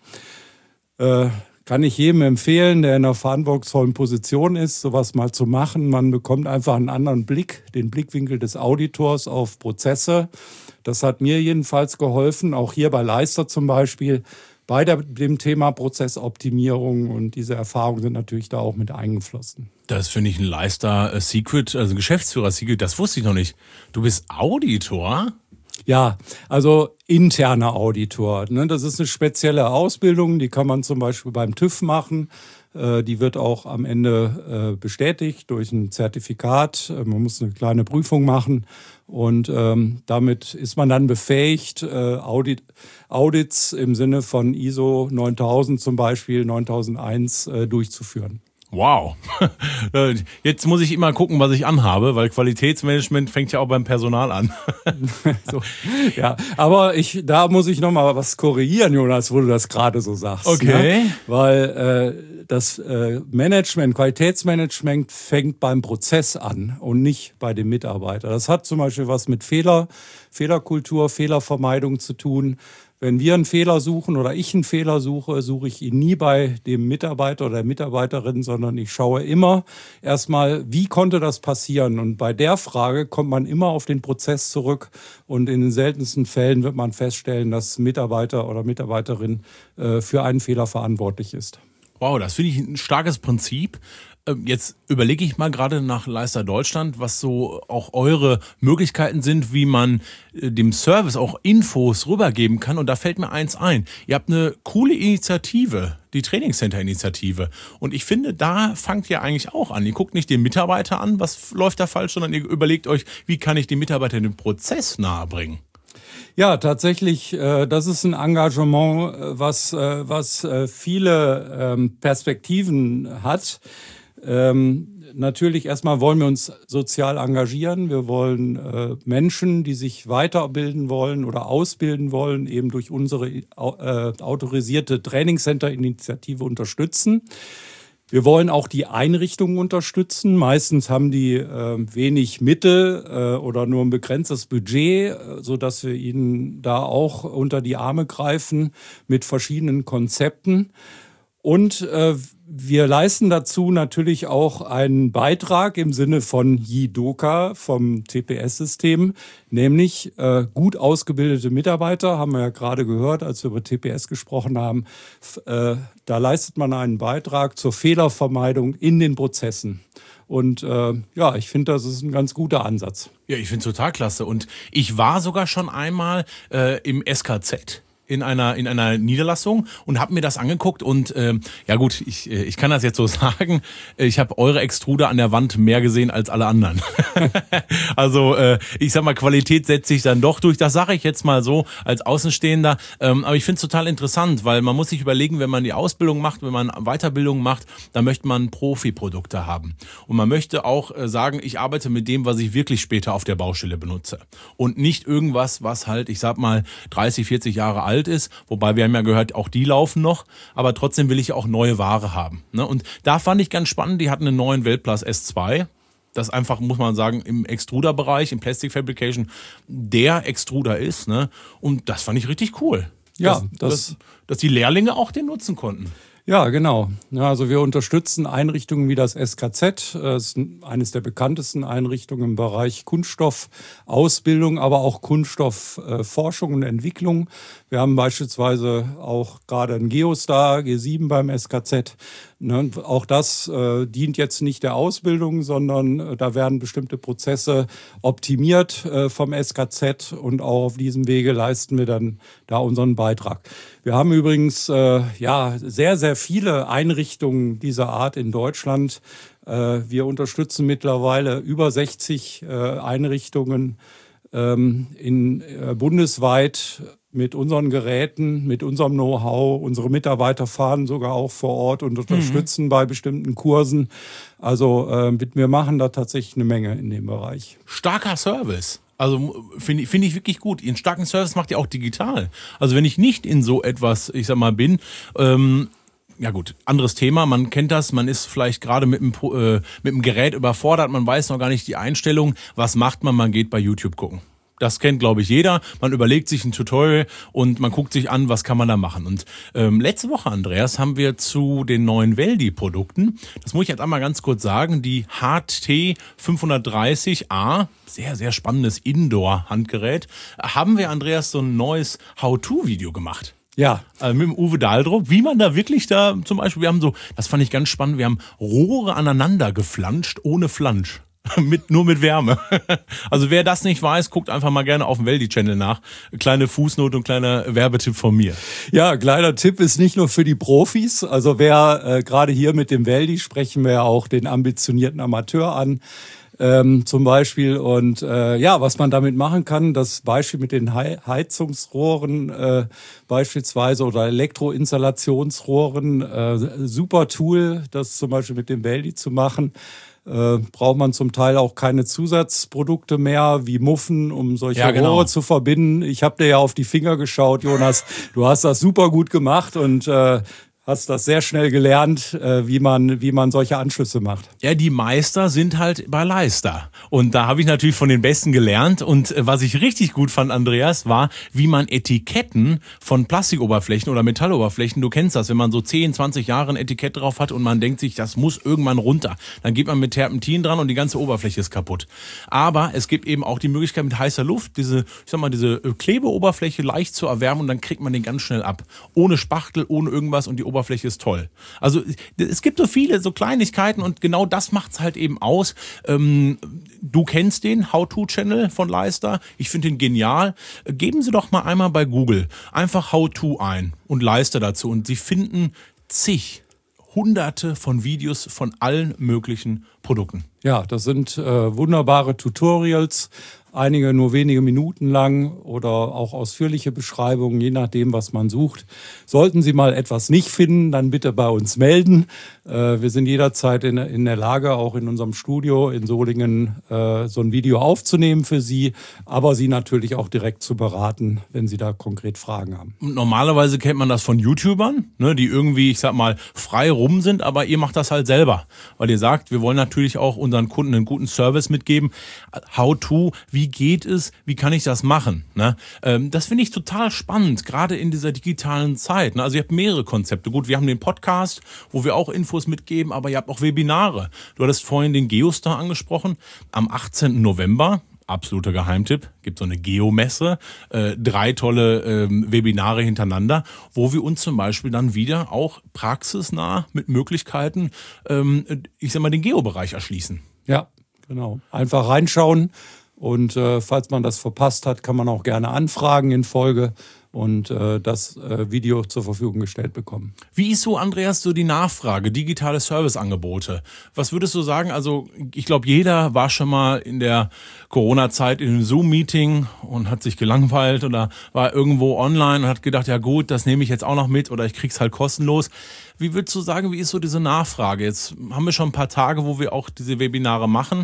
Äh, kann ich jedem empfehlen, der in einer verantwortungsvollen Position ist, sowas mal zu machen. Man bekommt einfach einen anderen Blick, den Blickwinkel des Auditors auf Prozesse. Das hat mir jedenfalls geholfen, auch hier bei Leister zum Beispiel, bei der, dem Thema Prozessoptimierung, und diese Erfahrungen sind natürlich da auch mit eingeflossen. Das finde ich ein Leister-Secret, also Geschäftsführer-Secret, das wusste ich noch nicht. Du bist Auditor? Ja, also interner Auditor. Ne? Das ist eine spezielle Ausbildung, die kann man zum Beispiel beim TÜV machen. Äh, die wird auch am Ende äh, bestätigt durch ein Zertifikat. Äh, man muss eine kleine Prüfung machen. Und ähm, damit ist man dann befähigt, äh, Audit, Audits im Sinne von I S O neuntausend zum Beispiel, neuntausendeins äh, durchzuführen. Wow. Jetzt muss ich immer gucken, was ich anhabe, weil Qualitätsmanagement fängt ja auch beim Personal an. So, ja, aber ich, da muss ich noch mal was korrigieren, Jonas, wo du das gerade so sagst. Okay. Ne? Weil äh, das äh, Management, Qualitätsmanagement fängt beim Prozess an und nicht bei dem Mitarbeiter. Das hat zum Beispiel was mit Fehler, Fehlerkultur, Fehlervermeidung zu tun. Wenn wir einen Fehler suchen oder ich einen Fehler suche, suche ich ihn nie bei dem Mitarbeiter oder der Mitarbeiterin, sondern ich schaue immer erstmal, wie konnte das passieren? Und bei der Frage kommt man immer auf den Prozess zurück, und in den seltensten Fällen wird man feststellen, dass Mitarbeiter oder Mitarbeiterin äh, für einen Fehler verantwortlich ist. Wow, das finde ich ein starkes Prinzip. Jetzt überlege ich mal gerade nach Leister Deutschland, was so auch eure Möglichkeiten sind, wie man dem Service auch Infos rübergeben kann. Und da fällt mir eins ein. Ihr habt eine coole Initiative, die Trainingscenter-Initiative. Und ich finde, da fangt ihr eigentlich auch an. Ihr guckt nicht den Mitarbeiter an, was läuft da falsch, sondern ihr überlegt euch, wie kann ich den Mitarbeiter den Prozess nahebringen. Ja, tatsächlich, äh, das ist ein Engagement, was, äh, was äh, viele ähm, Perspektiven hat. Ähm, natürlich erstmal wollen wir uns sozial engagieren. Wir wollen äh, Menschen, die sich weiterbilden wollen oder ausbilden wollen, eben durch unsere äh, autorisierte Trainingscenter-Initiative unterstützen. Wir wollen auch die Einrichtungen unterstützen. Meistens haben die äh, wenig Mittel äh, oder nur ein begrenztes Budget, äh, sodass wir ihnen da auch unter die Arme greifen mit verschiedenen Konzepten. Und äh, wir leisten dazu natürlich auch einen Beitrag im Sinne von Jidoka vom T P S-System, nämlich äh, gut ausgebildete Mitarbeiter, haben wir ja gerade gehört, als wir über T P S gesprochen haben. Äh, da leistet man einen Beitrag zur Fehlervermeidung in den Prozessen. Und äh, ja, ich finde, das ist ein ganz guter Ansatz. Ja, ich finde es total klasse. Und ich war sogar schon einmal äh, im S K Z. in einer in einer Niederlassung und habe mir das angeguckt und ähm, ja gut, ich ich kann das jetzt so sagen, ich habe eure Extruder an der Wand mehr gesehen als alle anderen. Also äh, ich sag mal, Qualität setzt sich dann doch durch, das sage ich jetzt mal so als Außenstehender, ähm, aber ich finde es total interessant, weil man muss sich überlegen, wenn man die Ausbildung macht, wenn man Weiterbildung macht, dann möchte man Profi-Produkte haben und man möchte auch äh, sagen, ich arbeite mit dem, was ich wirklich später auf der Baustelle benutze und nicht irgendwas, was halt, ich sag mal, dreißig, vierzig Jahre alt ist, wobei wir haben ja gehört, auch die laufen noch, aber trotzdem will ich auch neue Ware haben. Ne? Und da fand ich ganz spannend, die hatten einen neuen Weltplus S zwei, das einfach, muss man sagen, im Extruder-Bereich, im Plastic Fabrication, der Extruder ist. Ne? Und das fand ich richtig cool. Ja, dass, das dass, dass die Lehrlinge auch den nutzen konnten. Ja, genau. Ja, also wir unterstützen Einrichtungen wie das S K Z. Das ist eines der bekanntesten Einrichtungen im Bereich Kunststoffausbildung, aber auch Kunststoffforschung und Entwicklung. Wir haben beispielsweise auch gerade einen Geostar G sieben beim S K Z. Ne, auch das äh, dient jetzt nicht der Ausbildung, sondern äh, da werden bestimmte Prozesse optimiert äh, vom S K Z und auch auf diesem Wege leisten wir dann da unseren Beitrag. Wir haben übrigens äh, ja sehr, sehr viele Einrichtungen dieser Art in Deutschland. Äh, wir unterstützen mittlerweile über sechzig äh, Einrichtungen ähm, in, äh, bundesweit mit unseren Geräten, mit unserem Know-how. Unsere Mitarbeiter fahren sogar auch vor Ort und unterstützen mhm. bei bestimmten Kursen. Also äh, wir machen da tatsächlich eine Menge in dem Bereich. Starker Service. Also finde ich, finde ich wirklich gut. Ihren starken Service macht ihr auch digital. Also wenn ich nicht in so etwas, ich sag mal, bin, ähm, ja gut, anderes Thema, man kennt das, man ist vielleicht gerade mit dem, äh, mit dem Gerät überfordert, man weiß noch gar nicht die Einstellung. Was macht man? Man geht bei YouTube gucken. Das kennt, glaube ich, jeder. Man überlegt sich ein Tutorial und man guckt sich an, was kann man da machen. Und ähm, letzte Woche, Andreas, haben wir zu den neuen Weldi-Produkten, das muss ich jetzt einmal ganz kurz sagen, die H T fünfhundertdreißig A, sehr, sehr spannendes Indoor-Handgerät, haben wir, Andreas, so ein neues How-To-Video gemacht. Ja. Also mit dem Uwe Dahldrup, wie man da wirklich da zum Beispiel, wir haben so, das fand ich ganz spannend, wir haben Rohre aneinander geflanscht, ohne Flansch. Mit, nur mit Wärme. Also wer das nicht weiß, guckt einfach mal gerne auf dem Weldi-Channel nach. Kleine Fußnote und kleiner Werbetipp von mir. Ja, kleiner Tipp ist nicht nur für die Profis. Also wer äh, gerade hier mit dem Weldi sprechen wir ja auch den ambitionierten Amateur an. Ähm, zum Beispiel. Und äh, ja, was man damit machen kann, das Beispiel mit den He- Heizungsrohren äh, beispielsweise oder Elektroinstallationsrohren, äh, super Tool, das zum Beispiel mit dem Weldi zu machen. Äh, braucht man zum Teil auch keine Zusatzprodukte mehr, wie Muffen, um solche ja, genau. Rohre zu verbinden. Ich habe dir ja auf die Finger geschaut, Jonas. Du hast das super gut gemacht und äh, hast das sehr schnell gelernt, äh, wie man wie man solche Anschlüsse macht. Ja, die Meister sind halt bei Leister. Und da habe ich natürlich von den Besten gelernt. Und äh, was ich richtig gut fand, Andreas, war, wie man Etiketten von Plastikoberflächen oder Metalloberflächen, du kennst das, wenn man so zehn, zwanzig Jahre ein Etikett drauf hat und man denkt sich, das muss irgendwann runter. Dann geht man mit Terpentin dran und die ganze Oberfläche ist kaputt. Aber es gibt eben auch die Möglichkeit, mit heißer Luft diese, ich sag mal, diese Klebeoberfläche leicht zu erwärmen und dann kriegt man den ganz schnell ab. Ohne Spachtel, ohne irgendwas und die Oberfläche Oberfläche ist toll. Also es gibt so viele so Kleinigkeiten und genau das macht es halt eben aus. Ähm, du kennst den How-To-Channel von Leister. Ich finde den genial. Geben Sie doch mal einmal bei Google einfach How-To ein und Leister dazu und Sie finden zig, hunderte von Videos von allen möglichen Produkten. Ja, das sind äh, wunderbare Tutorials. Einige nur wenige Minuten lang oder auch ausführliche Beschreibungen, je nachdem, was man sucht. Sollten Sie mal etwas nicht finden, dann bitte bei uns melden. Äh, wir sind jederzeit in, in der Lage, auch in unserem Studio in Solingen äh, so ein Video aufzunehmen für Sie, aber Sie natürlich auch direkt zu beraten, wenn Sie da konkret Fragen haben. Normalerweise kennt man das von YouTubern, ne, die irgendwie, ich sag mal, frei rum sind, aber ihr macht das halt selber, weil ihr sagt, wir wollen natürlich auch unseren Kunden einen guten Service mitgeben. How-to, wie geht es, wie kann ich das machen? Ne? Ähm, das finde ich total spannend, gerade in dieser digitalen Zeit. Ne? Also ihr habt mehrere Konzepte. Gut, wir haben den Podcast, wo wir auch Infos mitgeben, aber ihr habt auch Webinare. Du hattest vorhin den Geostar angesprochen. Am achtzehnten November, absoluter Geheimtipp, gibt so eine Geomesse, äh, drei tolle ähm, Webinare hintereinander, wo wir uns zum Beispiel dann wieder auch praxisnah mit Möglichkeiten, ähm, ich sag mal, den Geobereich erschließen. Ja, genau. Einfach reinschauen. Und äh, falls man das verpasst hat, kann man auch gerne anfragen in Folge und äh, das äh, Video zur Verfügung gestellt bekommen. Wie ist so, Andreas, so die Nachfrage, digitale Serviceangebote? Was würdest du sagen? Also ich glaube, jeder war schon mal in der Corona-Zeit in einem Zoom-Meeting und hat sich gelangweilt oder war irgendwo online und hat gedacht, ja gut, das nehme ich jetzt auch noch mit oder ich krieg's halt kostenlos. Wie würdest du sagen, wie ist so diese Nachfrage? Jetzt haben wir schon ein paar Tage, wo wir auch diese Webinare machen.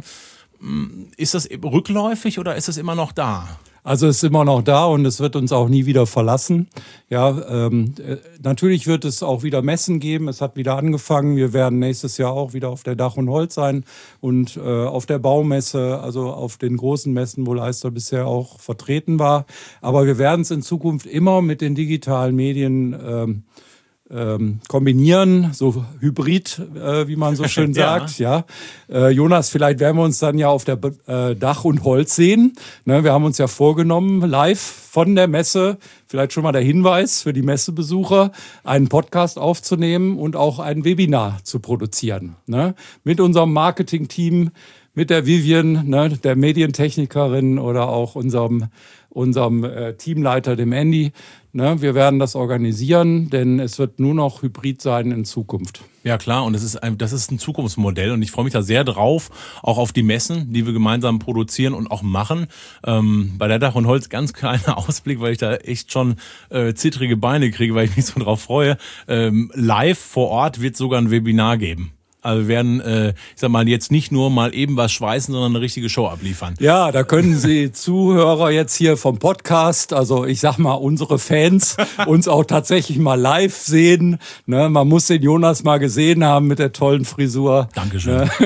Ist das rückläufig oder ist es immer noch da? Also es ist immer noch da und es wird uns auch nie wieder verlassen. Ja, ähm, natürlich wird es auch wieder Messen geben. Es hat wieder angefangen. Wir werden nächstes Jahr auch wieder auf der Dach und Holz sein und äh, auf der Baumesse, also auf den großen Messen, wo Leister bisher auch vertreten war. Aber wir werden es in Zukunft immer mit den digitalen Medien ähm, ähm, kombinieren, so hybrid, äh, wie man so schön sagt. Ja. Ja. Äh, Jonas, vielleicht werden wir uns dann ja auf der äh, Dach und Holz sehen. Ne, wir haben uns ja vorgenommen, live von der Messe, vielleicht schon mal der Hinweis für die Messebesucher, einen Podcast aufzunehmen und auch ein Webinar zu produzieren. Ne, mit unserem Marketing-Team, mit der Vivian, ne, der Medientechnikerin oder auch unserem, unserem äh, Teamleiter, dem Andy. Ne, wir werden das organisieren, denn es wird nur noch hybrid sein in Zukunft. Ja klar, und das ist ein, das ist ein Zukunftsmodell und ich freue mich da sehr drauf, auch auf die Messen, die wir gemeinsam produzieren und auch machen. Ähm, bei der Dach und Holz ganz kleiner Ausblick, weil ich da echt schon äh, zittrige Beine kriege, weil ich mich so drauf freue. Ähm, live vor Ort wird sogar ein Webinar geben. Also wir werden, äh, ich sag mal, jetzt nicht nur mal eben was schweißen, sondern eine richtige Show abliefern. Ja, da können Sie Zuhörer jetzt hier vom Podcast, also ich sag mal, unsere Fans, uns auch tatsächlich mal live sehen. Ne, man muss den Jonas mal gesehen haben mit der tollen Frisur. Dankeschön. Ne?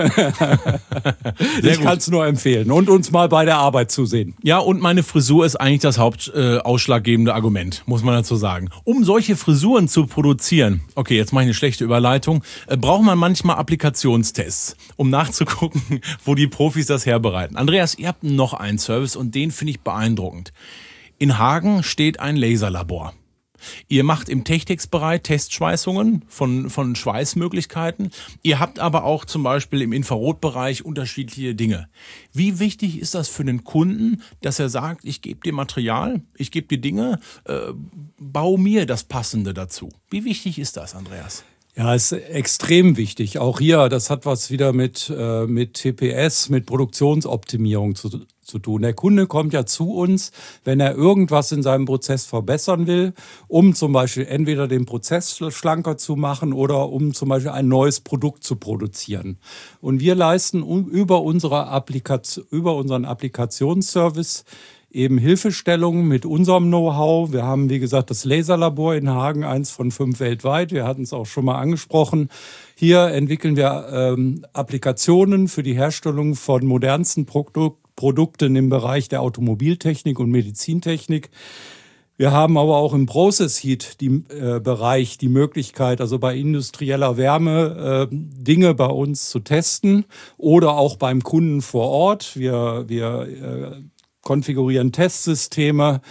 Ich kann es nur empfehlen. Und uns mal bei der Arbeit zusehen. Ja, und meine Frisur ist eigentlich das hauptausschlaggebende äh, Argument, muss man dazu sagen. Um solche Frisuren zu produzieren, okay, jetzt mache ich eine schlechte Überleitung, äh, braucht man manchmal Applikationstests, um nachzugucken, wo die Profis das herbereiten. Andreas, ihr habt noch einen Service und den finde ich beeindruckend. In Hagen steht ein Laserlabor. Ihr macht im Techtex-Bereich Testschweißungen von, von Schweißmöglichkeiten. Ihr habt aber auch zum Beispiel im Infrarotbereich unterschiedliche Dinge. Wie wichtig ist das für den Kunden, dass er sagt, ich gebe dir Material, ich gebe dir Dinge, äh, bau mir das Passende dazu. Wie wichtig ist das, Andreas? Ja, ist extrem wichtig. Auch hier, das hat was wieder mit, äh, mit T P S, mit Produktionsoptimierung zu, zu tun. Der Kunde kommt ja zu uns, wenn er irgendwas in seinem Prozess verbessern will, um zum Beispiel entweder den Prozess schlanker zu machen oder um zum Beispiel ein neues Produkt zu produzieren. Und wir leisten über, unsere Applikation, über unseren Applikationsservice eben Hilfestellungen mit unserem Know-how. Wir haben, wie gesagt, das Laserlabor in Hagen, eins von fünf weltweit. Wir hatten es auch schon mal angesprochen. Hier entwickeln wir ähm, Applikationen für die Herstellung von modernsten Produ- Produkten im Bereich der Automobiltechnik und Medizintechnik. Wir haben aber auch im Process Heat die, äh, Bereich die Möglichkeit, also bei industrieller Wärme äh, Dinge bei uns zu testen oder auch beim Kunden vor Ort. Wir, wir äh, konfigurieren Testsysteme,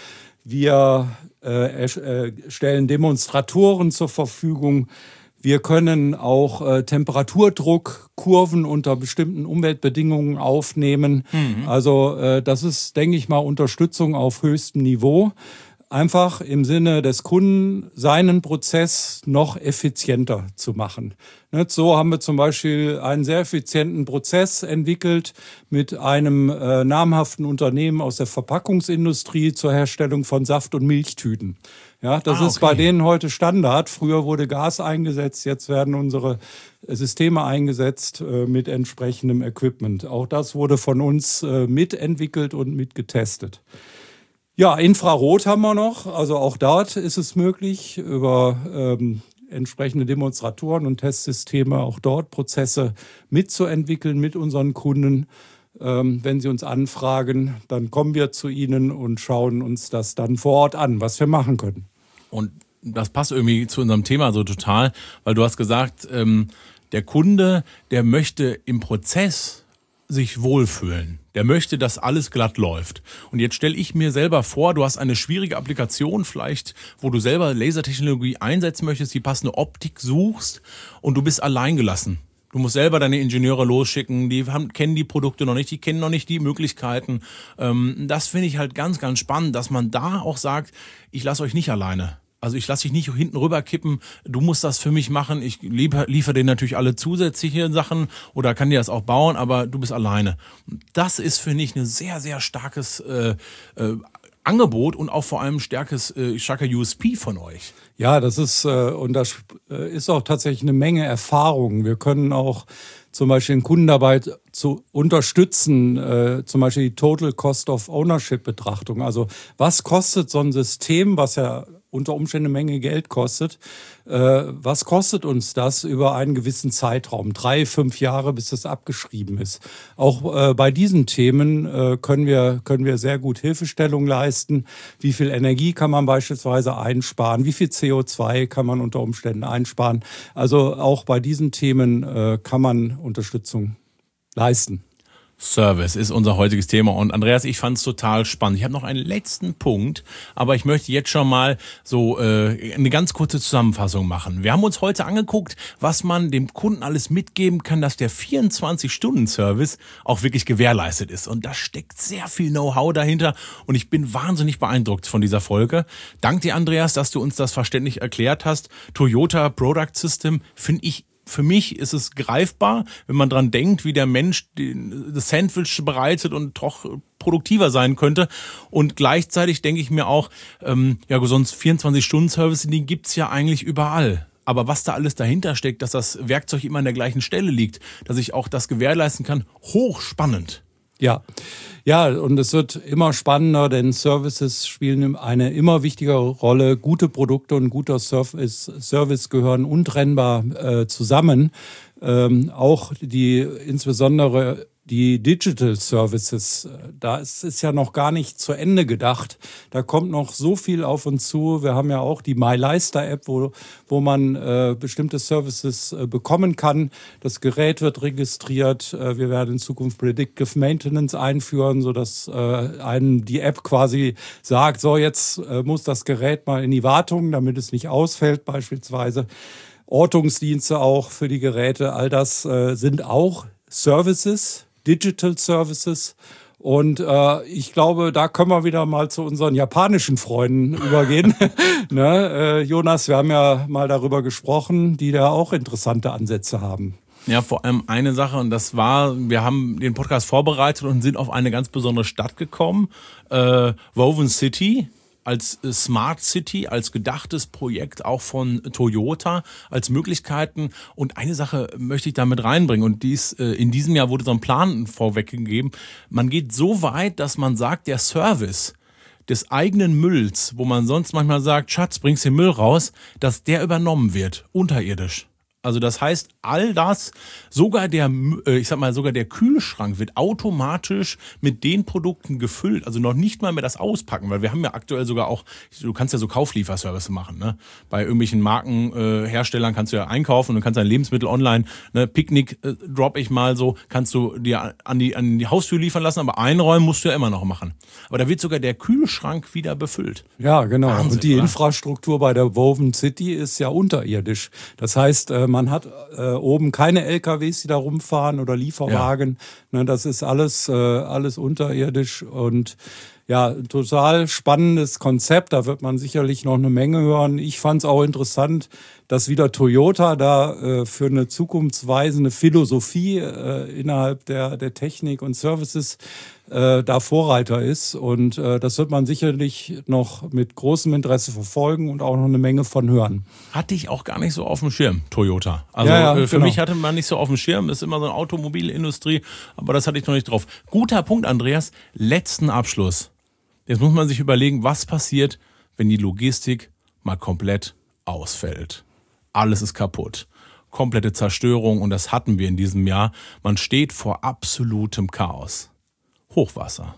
wir äh, äh, stellen Demonstratoren zur Verfügung. Wir können auch äh, Temperaturdruckkurven unter bestimmten Umweltbedingungen aufnehmen. Mhm. Also äh, das ist, denke ich mal, Unterstützung auf höchstem Niveau. Einfach im Sinne des Kunden seinen Prozess noch effizienter zu machen. So haben wir zum Beispiel einen sehr effizienten Prozess entwickelt mit einem äh, namhaften Unternehmen aus der Verpackungsindustrie zur Herstellung von Saft- und Milchtüten. Ja, das ah, okay. ist bei denen heute Standard. Früher wurde Gas eingesetzt, jetzt werden unsere Systeme eingesetzt äh, mit entsprechendem Equipment. Auch das wurde von uns äh, mitentwickelt und mitgetestet. Ja, Infrarot haben wir noch. Also auch dort ist es möglich, über ähm, entsprechende Demonstratoren und Testsysteme auch dort Prozesse mitzuentwickeln mit unseren Kunden. Ähm, wenn sie uns anfragen, dann kommen wir zu ihnen und schauen uns das dann vor Ort an, was wir machen können. Und das passt irgendwie zu unserem Thema so total, weil du hast gesagt, ähm, der Kunde, der möchte im Prozess sich wohlfühlen. Der möchte, dass alles glatt läuft. Und jetzt stelle ich mir selber vor, du hast eine schwierige Applikation vielleicht, wo du selber Lasertechnologie einsetzen möchtest, die passende Optik suchst und du bist alleingelassen. Du musst selber deine Ingenieure losschicken, die haben, kennen die Produkte noch nicht, die kennen noch nicht die Möglichkeiten. Ähm, das finde ich halt ganz, ganz spannend, dass man da auch sagt, ich lasse euch nicht alleine. Also ich lasse dich nicht hinten rüber kippen, du musst das für mich machen, ich liefere liefer dir natürlich alle zusätzliche Sachen oder kann dir das auch bauen, aber du bist alleine. Das ist, finde ich, ein sehr, sehr starkes äh, äh, Angebot und auch vor allem starkes, äh, starker U S P von euch. Ja, das ist, äh, und das äh, ist auch tatsächlich eine Menge Erfahrung. Wir können auch zum Beispiel den Kunden dabei zu unterstützen, äh, zum Beispiel die Total Cost of Ownership Betrachtung. Also was kostet so ein System, was ja unter Umständen eine Menge Geld kostet. Äh, was kostet uns das über einen gewissen Zeitraum? Drei, fünf Jahre, bis das abgeschrieben ist. Auch äh, bei diesen Themen äh, können wir, können wir sehr gut Hilfestellung leisten. Wie viel Energie kann man beispielsweise einsparen? Wie viel C O zwei kann man unter Umständen einsparen? Also auch bei diesen Themen äh, kann man Unterstützung leisten. Service ist unser heutiges Thema und Andreas, ich fand es total spannend. Ich habe noch einen letzten Punkt, aber ich möchte jetzt schon mal so äh, eine ganz kurze Zusammenfassung machen. Wir haben uns heute angeguckt, was man dem Kunden alles mitgeben kann, dass der vierundzwanzig-Stunden-Service auch wirklich gewährleistet ist. Und da steckt sehr viel Know-how dahinter und ich bin wahnsinnig beeindruckt von dieser Folge. Dank dir, Andreas, dass du uns das verständlich erklärt hast. Toyota Product System finde ich Für mich ist es greifbar, wenn man dran denkt, wie der Mensch das Sandwich bereitet und doch produktiver sein könnte. Und gleichzeitig denke ich mir auch, ähm, ja, sonst vierundzwanzig-Stunden-Service, die gibt's ja eigentlich überall. Aber was da alles dahinter steckt, dass das Werkzeug immer an der gleichen Stelle liegt, dass ich auch das gewährleisten kann, hochspannend. Ja, ja, und es wird immer spannender, denn Services spielen eine immer wichtigere Rolle. Gute Produkte und guter Service, Service gehören untrennbar äh, zusammen. Ähm, auch die insbesondere die Digital Services, da ist es ja noch gar nicht zu Ende gedacht. Da kommt noch so viel auf uns zu. Wir haben ja auch die MyLeister-App, wo, wo man äh, bestimmte Services äh, bekommen kann. Das Gerät wird registriert. Äh, wir werden in Zukunft Predictive Maintenance einführen, sodass äh, einem die App quasi sagt, so jetzt äh, muss das Gerät mal in die Wartung, damit es nicht ausfällt beispielsweise. Ortungsdienste auch für die Geräte, all das äh, sind auch Services, Digital Services. Und äh, ich glaube, da können wir wieder mal zu unseren japanischen Freunden übergehen. ne, äh, Jonas, wir haben ja mal darüber gesprochen, die da auch interessante Ansätze haben. Ja, vor allem eine Sache, und das war, wir haben den Podcast vorbereitet und sind auf eine ganz besondere Stadt gekommen, äh, Woven City. Als Smart City, als gedachtes Projekt auch von Toyota, als Möglichkeiten. Und eine Sache möchte ich da mit reinbringen. Und dies, in diesem Jahr wurde so ein Plan vorweggegeben. Man geht so weit, dass man sagt, der Service des eigenen Mülls, wo man sonst manchmal sagt, Schatz, bringst den Müll raus, dass der übernommen wird, unterirdisch. Also das heißt, all das, sogar der, ich sag mal, sogar der Kühlschrank wird automatisch mit den Produkten gefüllt. Also noch nicht mal mehr das Auspacken, weil wir haben ja aktuell sogar auch, du kannst ja so Kauflieferservice machen, ne? Bei irgendwelchen Markenherstellern äh, kannst du ja einkaufen und kannst dein Lebensmittel online, ne? Picknick äh, drop ich mal so, kannst du dir an die, an die Haustür liefern lassen, aber einräumen musst du ja immer noch machen. Aber da wird sogar der Kühlschrank wieder befüllt. Ja, genau. Wahnsinn, und die oder? Infrastruktur bei der Woven City ist ja unterirdisch. Das heißt, äh, man hat äh, oben keine L K Ws, die da rumfahren oder Lieferwagen. Ja. Ne, das ist alles, äh, alles unterirdisch und ja, ein total spannendes Konzept. Da wird man sicherlich noch eine Menge hören. Ich fand es auch interessant, dass wieder Toyota da äh, für eine zukunftsweisende Philosophie äh, innerhalb der, der Technik und Services äh, da Vorreiter ist. Und äh, das wird man sicherlich noch mit großem Interesse verfolgen und auch noch eine Menge von hören. Hatte ich auch gar nicht so auf dem Schirm, Toyota. Also ja, ja, äh, für genau. mich hatte man nicht so auf dem Schirm. Ist immer so eine Automobilindustrie, aber das hatte ich noch nicht drauf. Guter Punkt, Andreas. Letzten Abschluss. Jetzt muss man sich überlegen, was passiert, wenn die Logistik mal komplett ausfällt. Alles ist kaputt. Komplette Zerstörung und das hatten wir in diesem Jahr. Man steht vor absolutem Chaos. Hochwasser.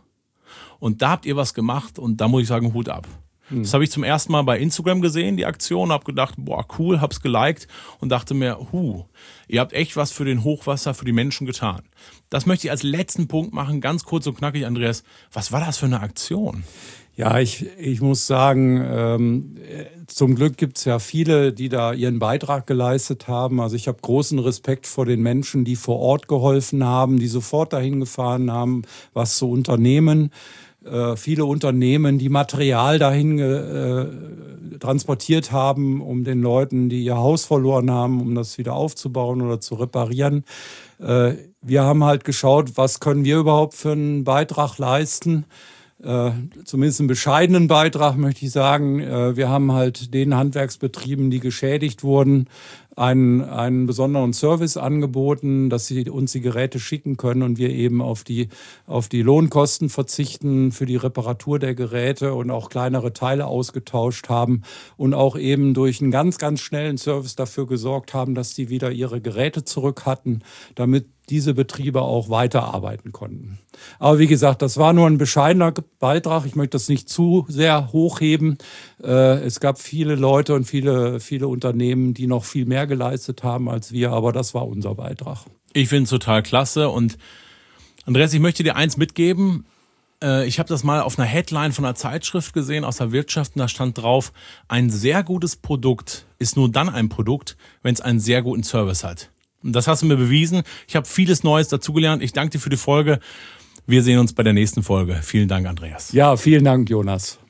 Und da habt ihr was gemacht und da muss ich sagen, Hut ab. Hm. Das habe ich zum ersten Mal bei Instagram gesehen, die Aktion, habe gedacht, boah, cool, hab's geliked und dachte mir, hu, ihr habt echt was für den Hochwasser, für die Menschen getan. Das möchte ich als letzten Punkt machen, ganz kurz und knackig, Andreas. Was war das für eine Aktion? Ja, ich, ich muss sagen, ähm, zum Glück gibt's ja viele, die da ihren Beitrag geleistet haben. Also ich habe großen Respekt vor den Menschen, die vor Ort geholfen haben, die sofort dahin gefahren haben, was zu unternehmen. Äh, viele Unternehmen, die Material dahin äh, transportiert haben, um den Leuten, die ihr Haus verloren haben, um das wieder aufzubauen oder zu reparieren. Äh, wir haben halt geschaut, was können wir überhaupt für einen Beitrag leisten. äh, zumindest einen bescheidenen Beitrag, möchte ich sagen. Äh, wir haben halt den Handwerksbetrieben, die geschädigt wurden, einen, einen besonderen Service angeboten, dass sie uns die Geräte schicken können und wir eben auf die, auf die Lohnkosten verzichten für die Reparatur der Geräte und auch kleinere Teile ausgetauscht haben und auch eben durch einen ganz, ganz schnellen Service dafür gesorgt haben, dass die wieder ihre Geräte zurück hatten, damit diese Betriebe auch weiterarbeiten konnten. Aber wie gesagt, das war nur ein bescheidener Beitrag. Ich möchte das nicht zu sehr hochheben. Es gab viele Leute und viele, viele Unternehmen, die noch viel mehr geleistet haben als wir, aber das war unser Beitrag. Ich finde es total klasse und Andreas, ich möchte dir eins mitgeben. Ich habe das mal auf einer Headline von einer Zeitschrift gesehen aus der Wirtschaft und da stand drauf, ein sehr gutes Produkt ist nur dann ein Produkt, wenn es einen sehr guten Service hat. Und das hast du mir bewiesen. Ich habe vieles Neues dazugelernt. Ich danke dir für die Folge. Wir sehen uns bei der nächsten Folge. Vielen Dank, Andreas. Ja, vielen Dank, Jonas.